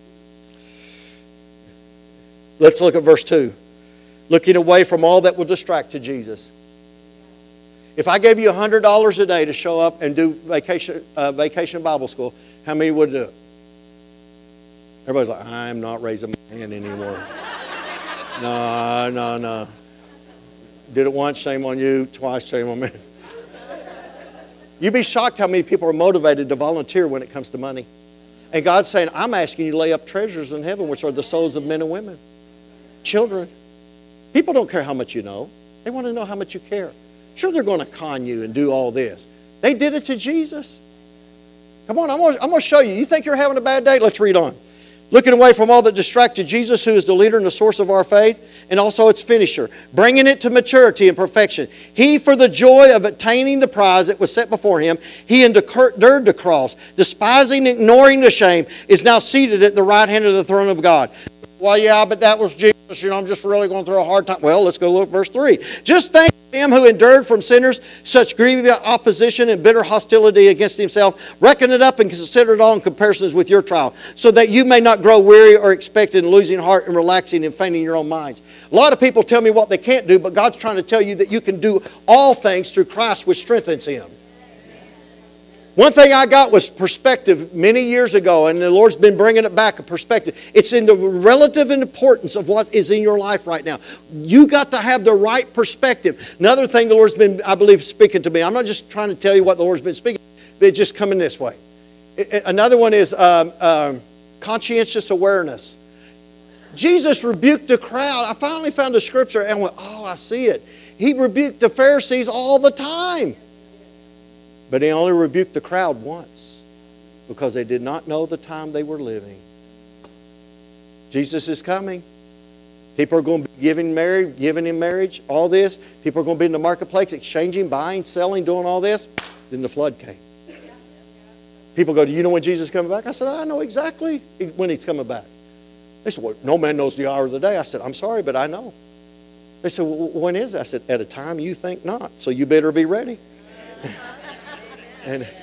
Let's look at verse two. Looking away from all that will distract to Jesus. If I gave you one hundred dollars a day to show up and do vacation, uh, vacation Bible school, how many would do it? Everybody's like, I'm not raising my hand anymore. No, no, no. Did it once, shame on you. Twice, shame on me. You'd be shocked how many people are motivated to volunteer when it comes to money. And God's saying, I'm asking you to lay up treasures in heaven, which are the souls of men and women. Children. People don't care how much you know. They want to know how much you care. Sure, they're going to con you and do all this. They did it to Jesus. Come on, I'm going to, I'm going to show you. You think you're having a bad day? Let's read on. Looking away from all that distracted Jesus, who is the leader and the source of our faith, and also its finisher, bringing it to maturity and perfection. He, for the joy of attaining the prize that was set before him, he endured the cross, despising and ignoring the shame, is now seated at the right hand of the throne of God. Well, yeah, but that was Jesus. You know, I'm just really going through a hard time. Well, let's go look at verse three. Just thank him who endured from sinners such grievous opposition and bitter hostility against himself. Reckon it up and consider it all in comparisons with your trial, so that you may not grow weary or expectant and losing heart and relaxing and fainting your own minds. A lot of people tell me what they can't do, but God's trying to tell you that you can do all things through Christ, which strengthens him. One thing I got was perspective many years ago, and the Lord's been bringing it back, a perspective. It's in the relative importance of what is in your life right now. You got to have the right perspective. Another thing the Lord's been, I believe, speaking to me. I'm not just trying to tell you what the Lord's been speaking, but it's just coming this way. Another one is um, um, conscientious awareness. Jesus rebuked the crowd. I finally found the scripture and went, oh, I see it. He rebuked the Pharisees all the time. But he only rebuked the crowd once because they did not know the time they were living. Jesus is coming. People are going to be giving marriage, giving in marriage, all this. People are going to be in the marketplace exchanging, buying, selling, doing all this. Then the flood came. People go, do you know when Jesus is coming back? I said, I know exactly when he's coming back. They said, well, no man knows the hour of the day. I said, I'm sorry, but I know. They said, well, when is it? I said, at a time you think not. So you better be ready. And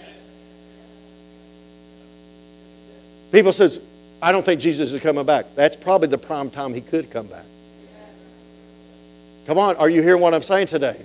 people says, I don't think Jesus is coming back. That's probably the prime time he could come back. Come on, are you hearing what I'm saying today?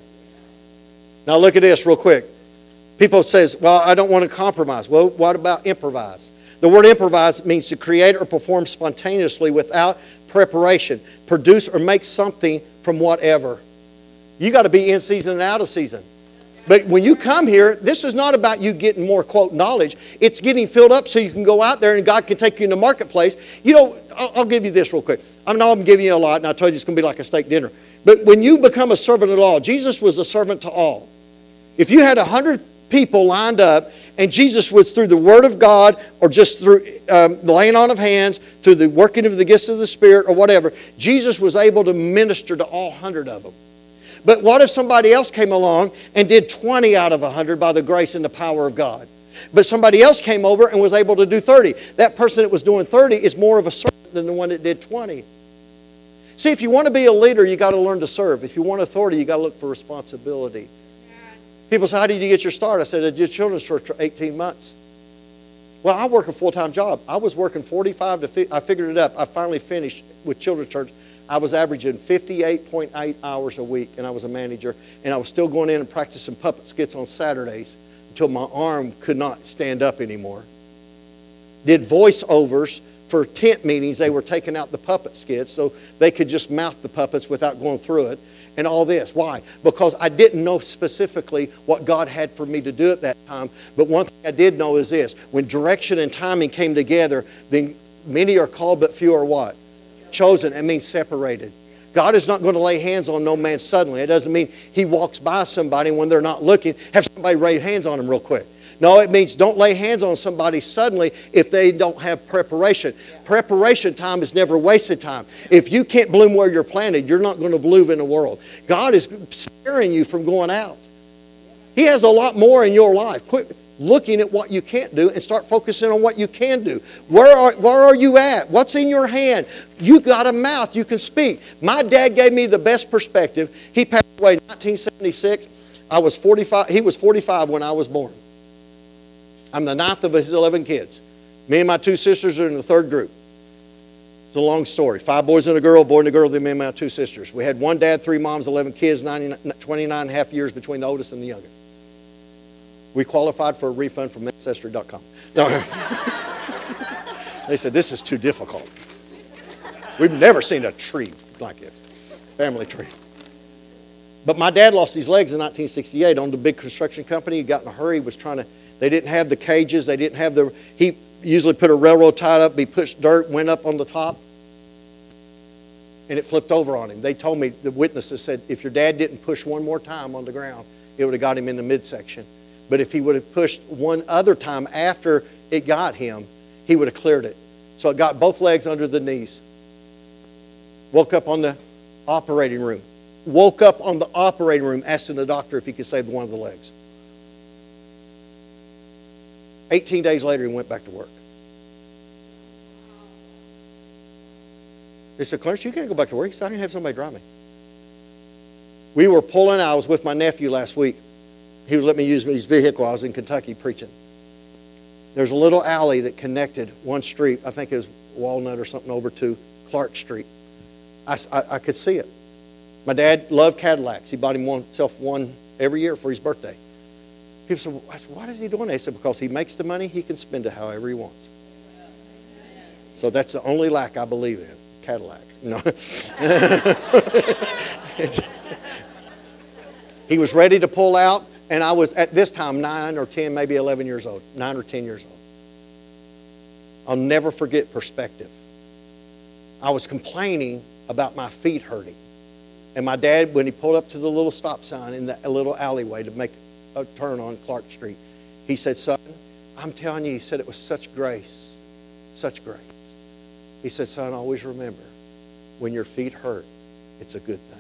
Now look at this real quick. People says, well, I don't want to compromise. Well, what about improvise? The word improvise means to create or perform spontaneously without preparation. Produce or make something from whatever. You got to be in season and out of season. But when you come here, this is not about you getting more, quote, knowledge. It's getting filled up so you can go out there and God can take you in the marketplace. You know, I'll, I'll give you this real quick. I know I'm giving you a lot, and I told you it's going to be like a steak dinner. But when you become a servant of all, Jesus was a servant to all. If you had a hundred people lined up, and Jesus was through the Word of God, or just through um, the laying on of hands, through the working of the gifts of the Spirit, or whatever, Jesus was able to minister to all hundred of them. But what if somebody else came along and did twenty out of a hundred by the grace and the power of God? But somebody else came over and was able to do thirty. That person that was doing thirty is more of a servant than the one that did twenty. See, if you want to be a leader, you got to learn to serve. If you want authority, you got to look for responsibility. People say, how did you get your start? I said, I did children's church for eighteen months. Well, I work a full-time job. I was working forty-five to fifty. I figured it up. I finally finished with children's church. I was averaging fifty-eight point eight hours a week, and I was a manager. And I was still going in and practicing puppet skits on Saturdays until my arm could not stand up anymore. Did voiceovers for tent meetings. They were taking out the puppet skits so they could just mouth the puppets without going through it. And all this. Why? Because I didn't know specifically what God had for me to do at that time. But one thing I did know is this. When direction and timing came together, then many are called but few are what? Chosen. It means separated. God is not going to lay hands on no man suddenly. It doesn't mean He walks by somebody when they're not looking. Have somebody lay hands on them real quick. No, it means don't lay hands on somebody suddenly if they don't have preparation. Preparation time is never wasted time. If you can't bloom where you're planted, you're not going to bloom in the world. God is sparing you from going out. He has a lot more in your life. Quit looking at what you can't do and start focusing on what you can do. Where are, where are you at? What's in your hand? You got a mouth. You can speak. My dad gave me the best perspective. He passed away in nineteen seventy-six. I was forty-five. He was forty-five when I was born. I'm the ninth of his eleven kids. Me and my two sisters are in the third group. It's a long story. Five boys and a girl, a boy and a girl, then me and my two sisters. We had one dad, three moms, eleven kids, twenty-nine and a half years between the oldest and the youngest. We qualified for a refund from Ancestry dot com. No. They said, this is too difficult. We've never seen a tree like this. Family tree. But my dad lost his legs in nineteen sixty-eight. Owned a big construction company. He got in a hurry. He was trying to... They didn't have the cages. They didn't have the... He usually put a railroad tied up. He pushed dirt, went up on the top, and it flipped over on him. They told me, the witnesses said, if your dad didn't push one more time on the ground, it would have got him in the midsection. But if he would have pushed one other time after it got him, he would have cleared it. So it got both legs under the knees. Woke up on the operating room. Woke up on the operating room asking the doctor if he could save one of the legs. eighteen days later, he went back to work. They said, Clarence, you can't go back to work. He said, I can have somebody drive me. We were pulling, I was with my nephew last week. He would let me use his vehicle. I was in Kentucky preaching. There's a little alley that connected one street, I think it was Walnut or something, over to Clark Street. I, I, I could see it. My dad loved Cadillacs. He bought himself one every year for his birthday. People said, well, I said, why is he doing that? He said, because he makes the money, he can spend it however he wants. So that's the only lack I believe in, Cadillac. No. He was ready to pull out, and I was at this time nine or ten, maybe eleven years old, nine or ten years old. I'll never forget perspective. I was complaining about my feet hurting. And my dad, when he pulled up to the little stop sign in the little alleyway to make a turn on Clark Street, he said, son, I'm telling you, he said it was such grace, such grace. He said, son, always remember, when your feet hurt, it's a good thing.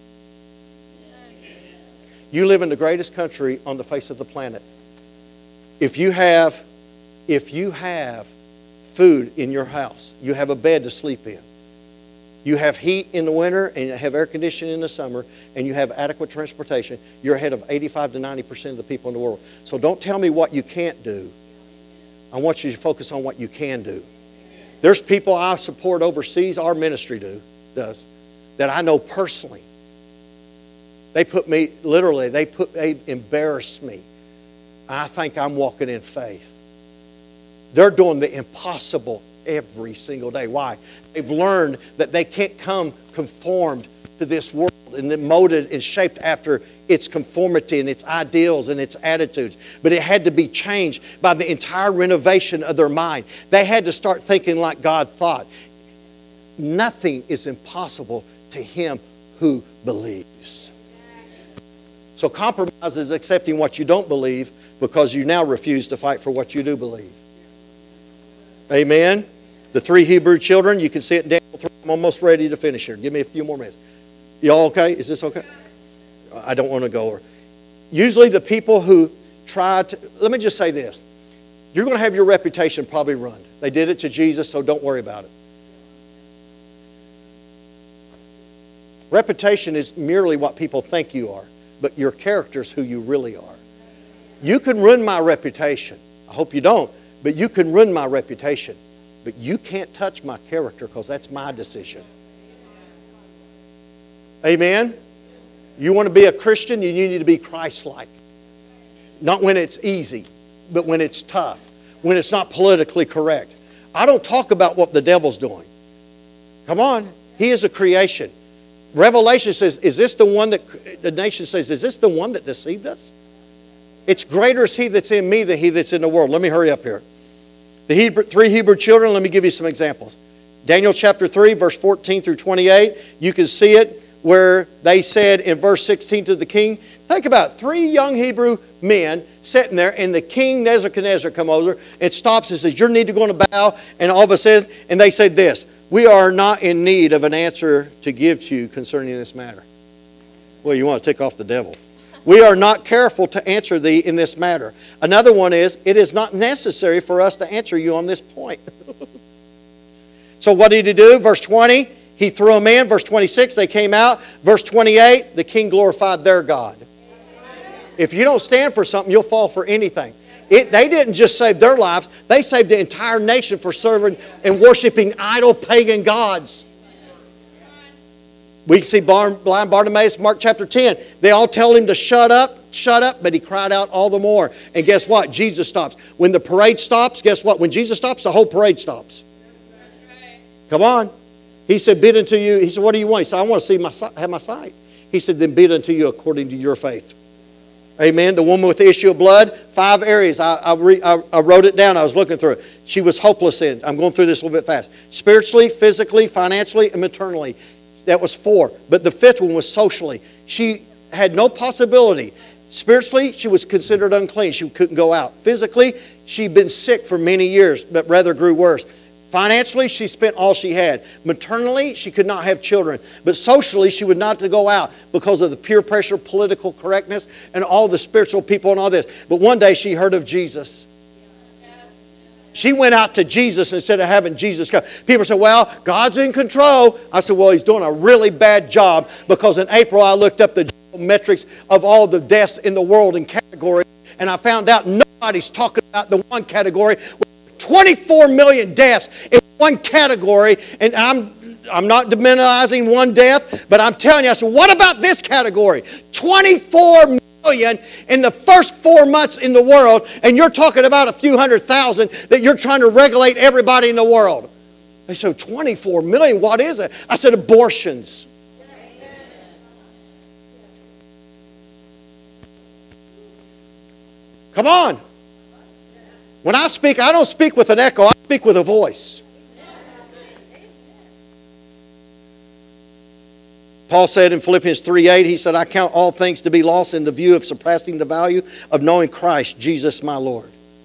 You live in the greatest country on the face of the planet. If you have, if you have food in your house, you have a bed to sleep in, you have heat in the winter and you have air conditioning in the summer, and you have adequate transportation, you're ahead of eighty-five to ninety percent of the people in the world. So don't tell me what you can't do. I want you to focus on what you can do. There's people I support overseas, our ministry do, does, that I know personally. They put me, literally, they put, they embarrass me. I think I'm walking in faith. They're doing the impossible every single day. Why? They've learned that they can't come conformed to this world and then molded and shaped after its conformity and its ideals and its attitudes. But it had to be changed by the entire renovation of their mind. They had to start thinking like God thought. Nothing is impossible to him who believes. So compromise is accepting what you don't believe because you now refuse to fight for what you do believe. Amen. The three Hebrew children, you can see it in Daniel three. I'm almost ready to finish here. Give me a few more minutes. Y'all okay? Is this okay? I don't want to go over. Usually the people who try to, let me just say this. You're going to have your reputation probably ruined. They did it to Jesus, so don't worry about it. Reputation is merely what people think you are, but your character is who you really are. You can ruin my reputation. I hope you don't, but you can ruin my reputation. But you can't touch my character because that's my decision. Amen? You want to be a Christian, you need to be Christ-like. Not when it's easy, but when it's tough, when it's not politically correct. I don't talk about what the devil's doing. Come on, he is a creation. Revelation says, is this the one that, the nation says, is this the one that deceived us? It's greater is he that's in me than he that's in the world. Let me hurry up here. The Hebrew, three Hebrew children, let me give you some examples. Daniel chapter three, verse fourteen through twenty-eight. You can see it where they said in verse sixteen to the king, think about it, three young Hebrew men sitting there, and the king Nebuchadnezzar comes over and stops and says, you need to go to bow. And all of a sudden, and they said this, we are not in need of an answer to give to you concerning this matter. Well, you want to tick off the devil. We are not careful to answer thee in this matter. Another one is, it is not necessary for us to answer you on this point. So what did he do? Verse twenty, he threw them in. Verse twenty-six, they came out. Verse twenty-eight, the king glorified their God. If you don't stand for something, you'll fall for anything. It, they didn't just save their lives. They saved the entire nation for serving and worshiping idol pagan gods. We see blind Bartimaeus, Mark chapter ten. They all tell him to shut up, shut up, but he cried out all the more. And guess what? Jesus stops. When the parade stops, guess what? When Jesus stops, the whole parade stops. Come on. He said, be it unto you. He said, what do you want? He said, I want to see my have my sight. He said, then be it unto you according to your faith. Amen. The woman with the issue of blood, five areas. I, I, re, I, I wrote it down. I was looking through it. She was hopeless in. I'm going through this a little bit fast. Spiritually, physically, financially, and maternally. That was four. But the fifth one was socially. She had no possibility. Spiritually, she was considered unclean. She couldn't go out. Physically, she'd been sick for many years, but rather grew worse. Financially, she spent all she had. Maternally, she could not have children. But socially, she was not to go out because of the peer pressure, political correctness, and all the spiritual people and all this. But one day, she heard of Jesus. She went out to Jesus instead of having Jesus come. People say, well, God's in control. I said, well, he's doing a really bad job because in April I looked up the metrics of all the deaths in the world in categories, and I found out nobody's talking about the one category. twenty-four million deaths in one category, and I'm I'm not demonizing one death, but I'm telling you, I said, what about this category? twenty-four million in the first four months in the world, and you're talking about a few hundred thousand that you're trying to regulate everybody in the world. They said, twenty-four million, what is it? I said, abortions. Come on. When I speak, I don't speak with an echo. I speak with a voice. Paul said in Philippians three eight, he said, I count all things to be lost in the view of surpassing the value of knowing Christ, Jesus my Lord.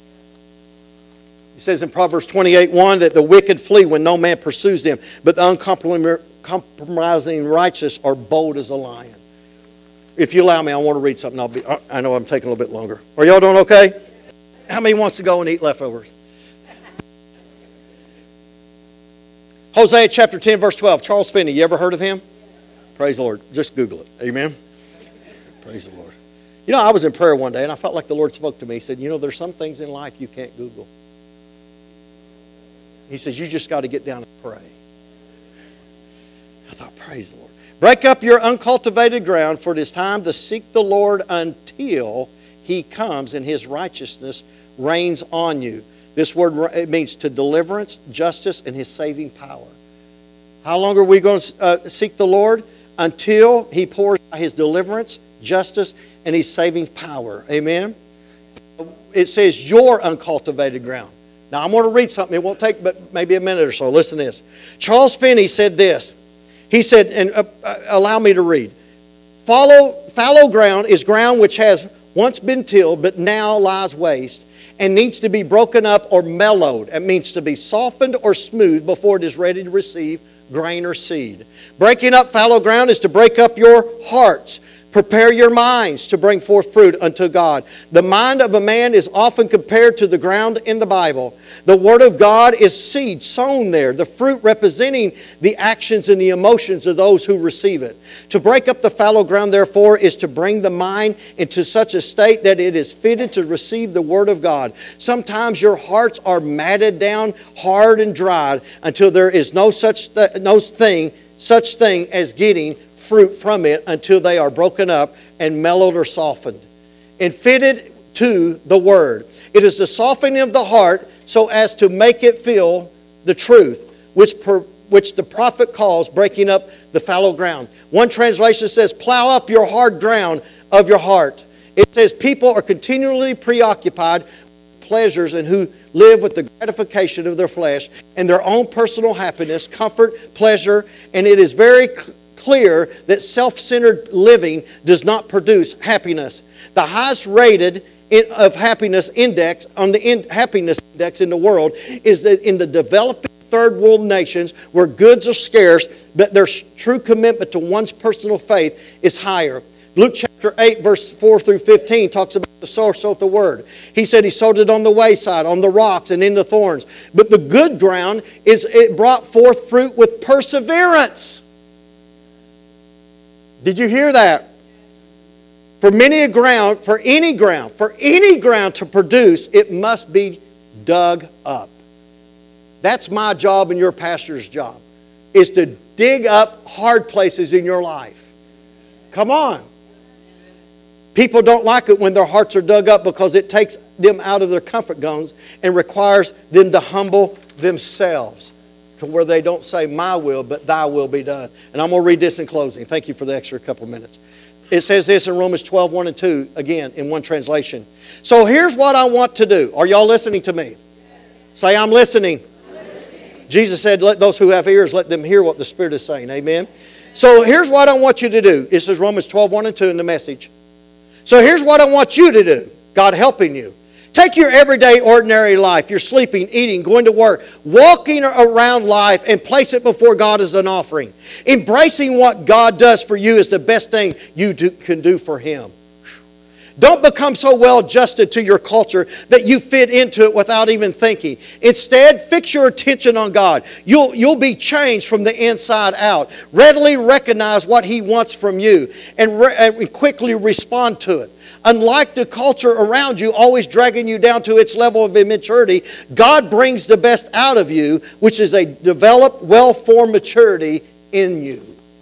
He says in Proverbs twenty-eight one that the wicked flee when no man pursues them, but the uncompromising righteous are bold as a lion. If you allow me, I want to read something. I'll be, I know I'm taking a little bit longer. Are y'all doing okay? How many wants to go and eat leftovers? Hosea chapter ten, verse twelve. Charles Finney, you ever heard of him? Praise the Lord. Just Google it. Amen? Praise the Lord. You know, I was in prayer one day and I felt like the Lord spoke to me. He said, you know, there's some things in life you can't Google. He says, you just got to get down and pray. I thought, praise the Lord. Break up your uncultivated ground, for it is time to seek the Lord until He comes and His righteousness reigns on you. This word, it means to deliverance, justice, and His saving power. How long are we going to uh, seek the Lord? Until He pours out His deliverance, justice, and His saving power. Amen? It says your uncultivated ground. Now, I'm going to read something. It won't take but maybe a minute or so. Listen to this. Charles Finney said this. He said, and uh, uh, allow me to read. Follow, fallow ground is ground which has once been tilled but now lies waste and needs to be broken up or mellowed. It means to be softened or smooth before it is ready to receive grain or seed. Breaking up fallow ground is to break up your hearts. Prepare your minds to bring forth fruit unto God. The mind of a man is often compared to the ground in the Bible. The Word of God is seed sown there, the fruit representing the actions and the emotions of those who receive it. To break up the fallow ground, therefore, is to bring the mind into such a state that it is fitted to receive the Word of God. Sometimes your hearts are matted down, hard and dried, until there is no such th- no thing, such thing as getting fruit from it until they are broken up and mellowed or softened and fitted to the Word. It is the softening of the heart so as to make it feel the truth, which per, which the prophet calls breaking up the fallow ground. One translation says, plow up your hard ground of your heart. It says people are continually preoccupied with pleasures and who live with the gratification of their flesh and their own personal happiness, comfort, pleasure, and it is very clear that self-centered living does not produce happiness. The highest rated in, of happiness index on the in, happiness index in the world is that in the developing third world nations where goods are scarce, but their true commitment to one's personal faith is higher. Luke chapter eight, verse four through fifteen talks about the sower soweth the word. He said he sowed it on the wayside, on the rocks, and in the thorns. But the good ground is it brought forth fruit with perseverance. Did you hear that? For many a ground, for any ground, for any ground to produce, it must be dug up. That's my job and your pastor's job, is to dig up hard places in your life. Come on. People don't like it when their hearts are dug up because it takes them out of their comfort zones and requires them to humble themselves to where they don't say my will, but thy will be done. And I'm going to read this in closing. Thank you for the extra couple minutes. It says this in Romans twelve, one and two, again, in one translation. So here's what I want to do. Are y'all listening to me? Yes. Say, I'm listening. listening. Jesus said, let those who have ears, let them hear what the Spirit is saying. Amen? So here's what I want you to do. This is Romans twelve, one and two in the message. So here's what I want you to do. God helping you. Take your everyday, ordinary life. You're sleeping, eating, going to work, walking around life and place it before God as an offering. Embracing what God does for you is the best thing you do, can do for Him. Don't become so well adjusted to your culture that you fit into it without even thinking. Instead, fix your attention on God. You'll, you'll be changed from the inside out. Readily recognize what He wants from you and, re- and quickly respond to it. Unlike the culture around you always dragging you down to its level of immaturity, God brings the best out of you, which is a developed, well-formed maturity in you.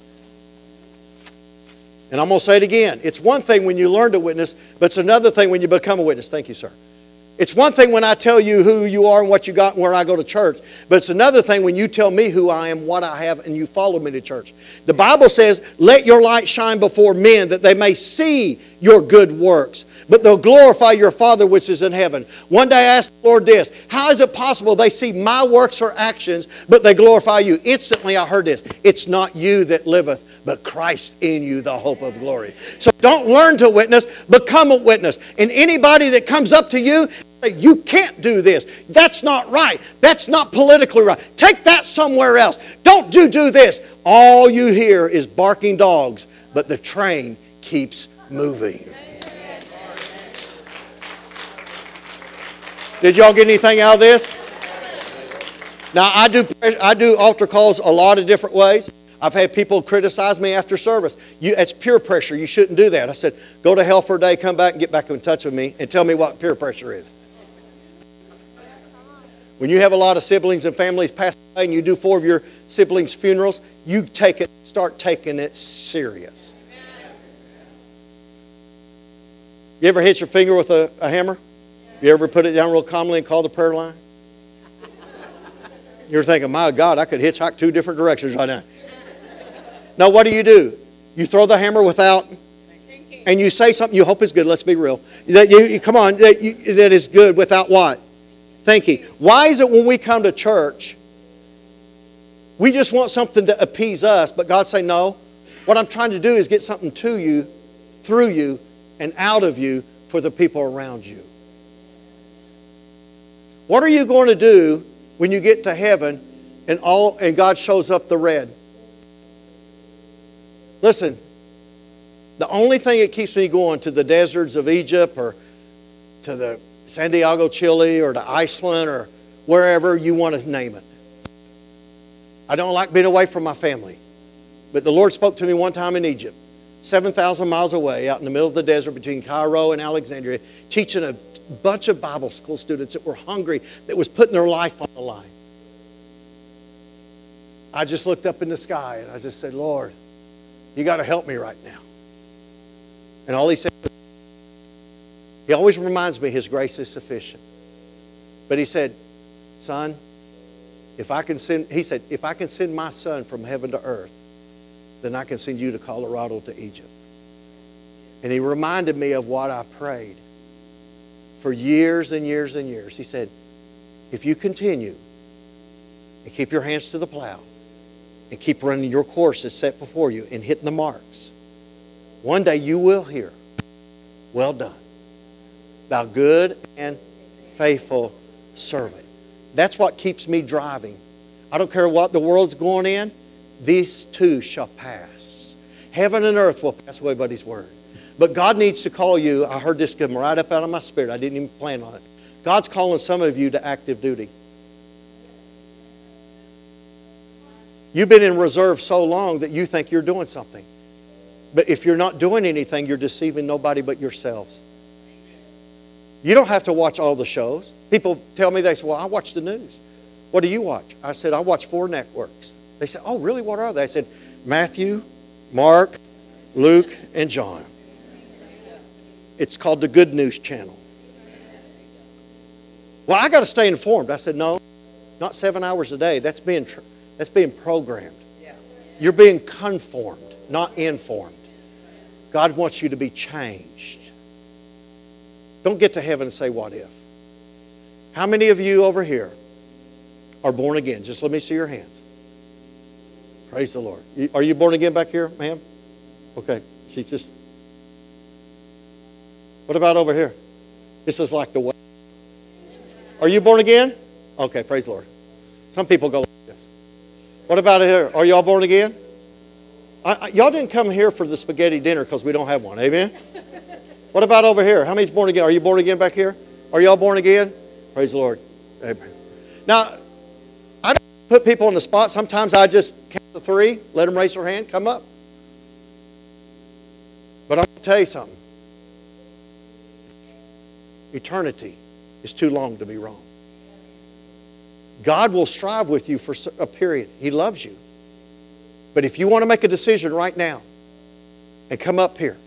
And I'm going to say it again. It's one thing when you learn to witness, but it's another thing when you become a witness. Thank you, sir. It's one thing when I tell you who you are and what you got and where I go to church. But it's another thing when you tell me who I am, what I have, and you follow me to church. The Bible says, let your light shine before men that they may see your good works. But they'll glorify your Father which is in heaven. One day I asked the Lord this, how is it possible they see my works or actions, but they glorify you? Instantly I heard this, it's not you that liveth, but Christ in you, the hope of glory. So don't learn to witness, become a witness. And anybody that comes up to you, you can't do this. That's not right. That's not politically right. Take that somewhere else. Don't do, do this. All you hear is barking dogs, but the train keeps moving. Did y'all get anything out of this? Now, I do, I do altar calls a lot of different ways. I've had people criticize me after service. You, it's peer pressure. You shouldn't do that. I said, go to hell for a day, come back and get back in touch with me and tell me what peer pressure is. When you have a lot of siblings and families pass away and you do four of your siblings' funerals, you take it, start taking it serious. You ever hit your finger with a, a hammer? You ever put it down real calmly and call the prayer line? You're thinking, my God, I could hitchhike two different directions right now. Now, what do you do? You throw the hammer without, and you say something you hope is good. Let's be real. That you, you come on, that, you, that is good without what? Thinking. Why is it when we come to church, we just want something to appease us, but God say, no, what I'm trying to do is get something to you, through you, and out of you for the people around you. What are you going to do when you get to heaven and all and God shows up the red? Listen, the only thing that keeps me going to the deserts of Egypt or to the Santiago, Chile, or to Iceland, or wherever you want to name it. I don't like being away from my family. But the Lord spoke to me one time in Egypt, seven thousand miles away, out in the middle of the desert between Cairo and Alexandria, teaching a bunch of Bible school students that were hungry, that was putting their life on the line. I just looked up in the sky and I just said, Lord, you got to help me right now. And all he said, he always reminds me his grace is sufficient. But he said, son, if I can send, he said, if I can send my son from heaven to earth, then I can send you to Colorado to Egypt. And he reminded me of what I prayed for years and years and years. He said, if you continue and keep your hands to the plow and keep running your course that's set before you and hitting the marks, one day you will hear, well done, thou good and faithful servant. That's what keeps me driving. I don't care what the world's going in. These two shall pass. Heaven and earth will pass away but His word. But God needs to call you. I heard this come right up out of my spirit. I didn't even plan on it. God's calling some of you to active duty. You've been in reserve so long that you think you're doing something. But if you're not doing anything, you're deceiving nobody but yourselves. You don't have to watch all the shows. People tell me, they say, well, I watch the news. What do you watch? I said, I watch four networks. They said, oh, really? What are they? I said, Matthew, Mark, Luke, and John. It's called the Good News Channel. Well, I got to stay informed. I said, no, not seven hours a day. That's being, tr- that's being programmed. You're being conformed, not informed. God wants you to be changed. Don't get to heaven and say, what if? How many of you over here are born again? Just let me see your hands. Praise the Lord. Are you born again back here, ma'am? Okay. She's just... What about over here? This is like the way. Are you born again? Okay, praise the Lord. Some people go like this. What about here? Are y'all born again? I, I, y'all didn't come here for the spaghetti dinner because we don't have one. Amen? What about over here? How many's born again? Are you born again back here? Are y'all born again? Praise the Lord. Amen. Now, I don't put people on the spot. Sometimes I just count to three, let them raise their hand, come up. But I'm going to tell you something. Eternity is too long to be wrong. God will strive with you for a period. He loves you. But if you want to make a decision right now and come up here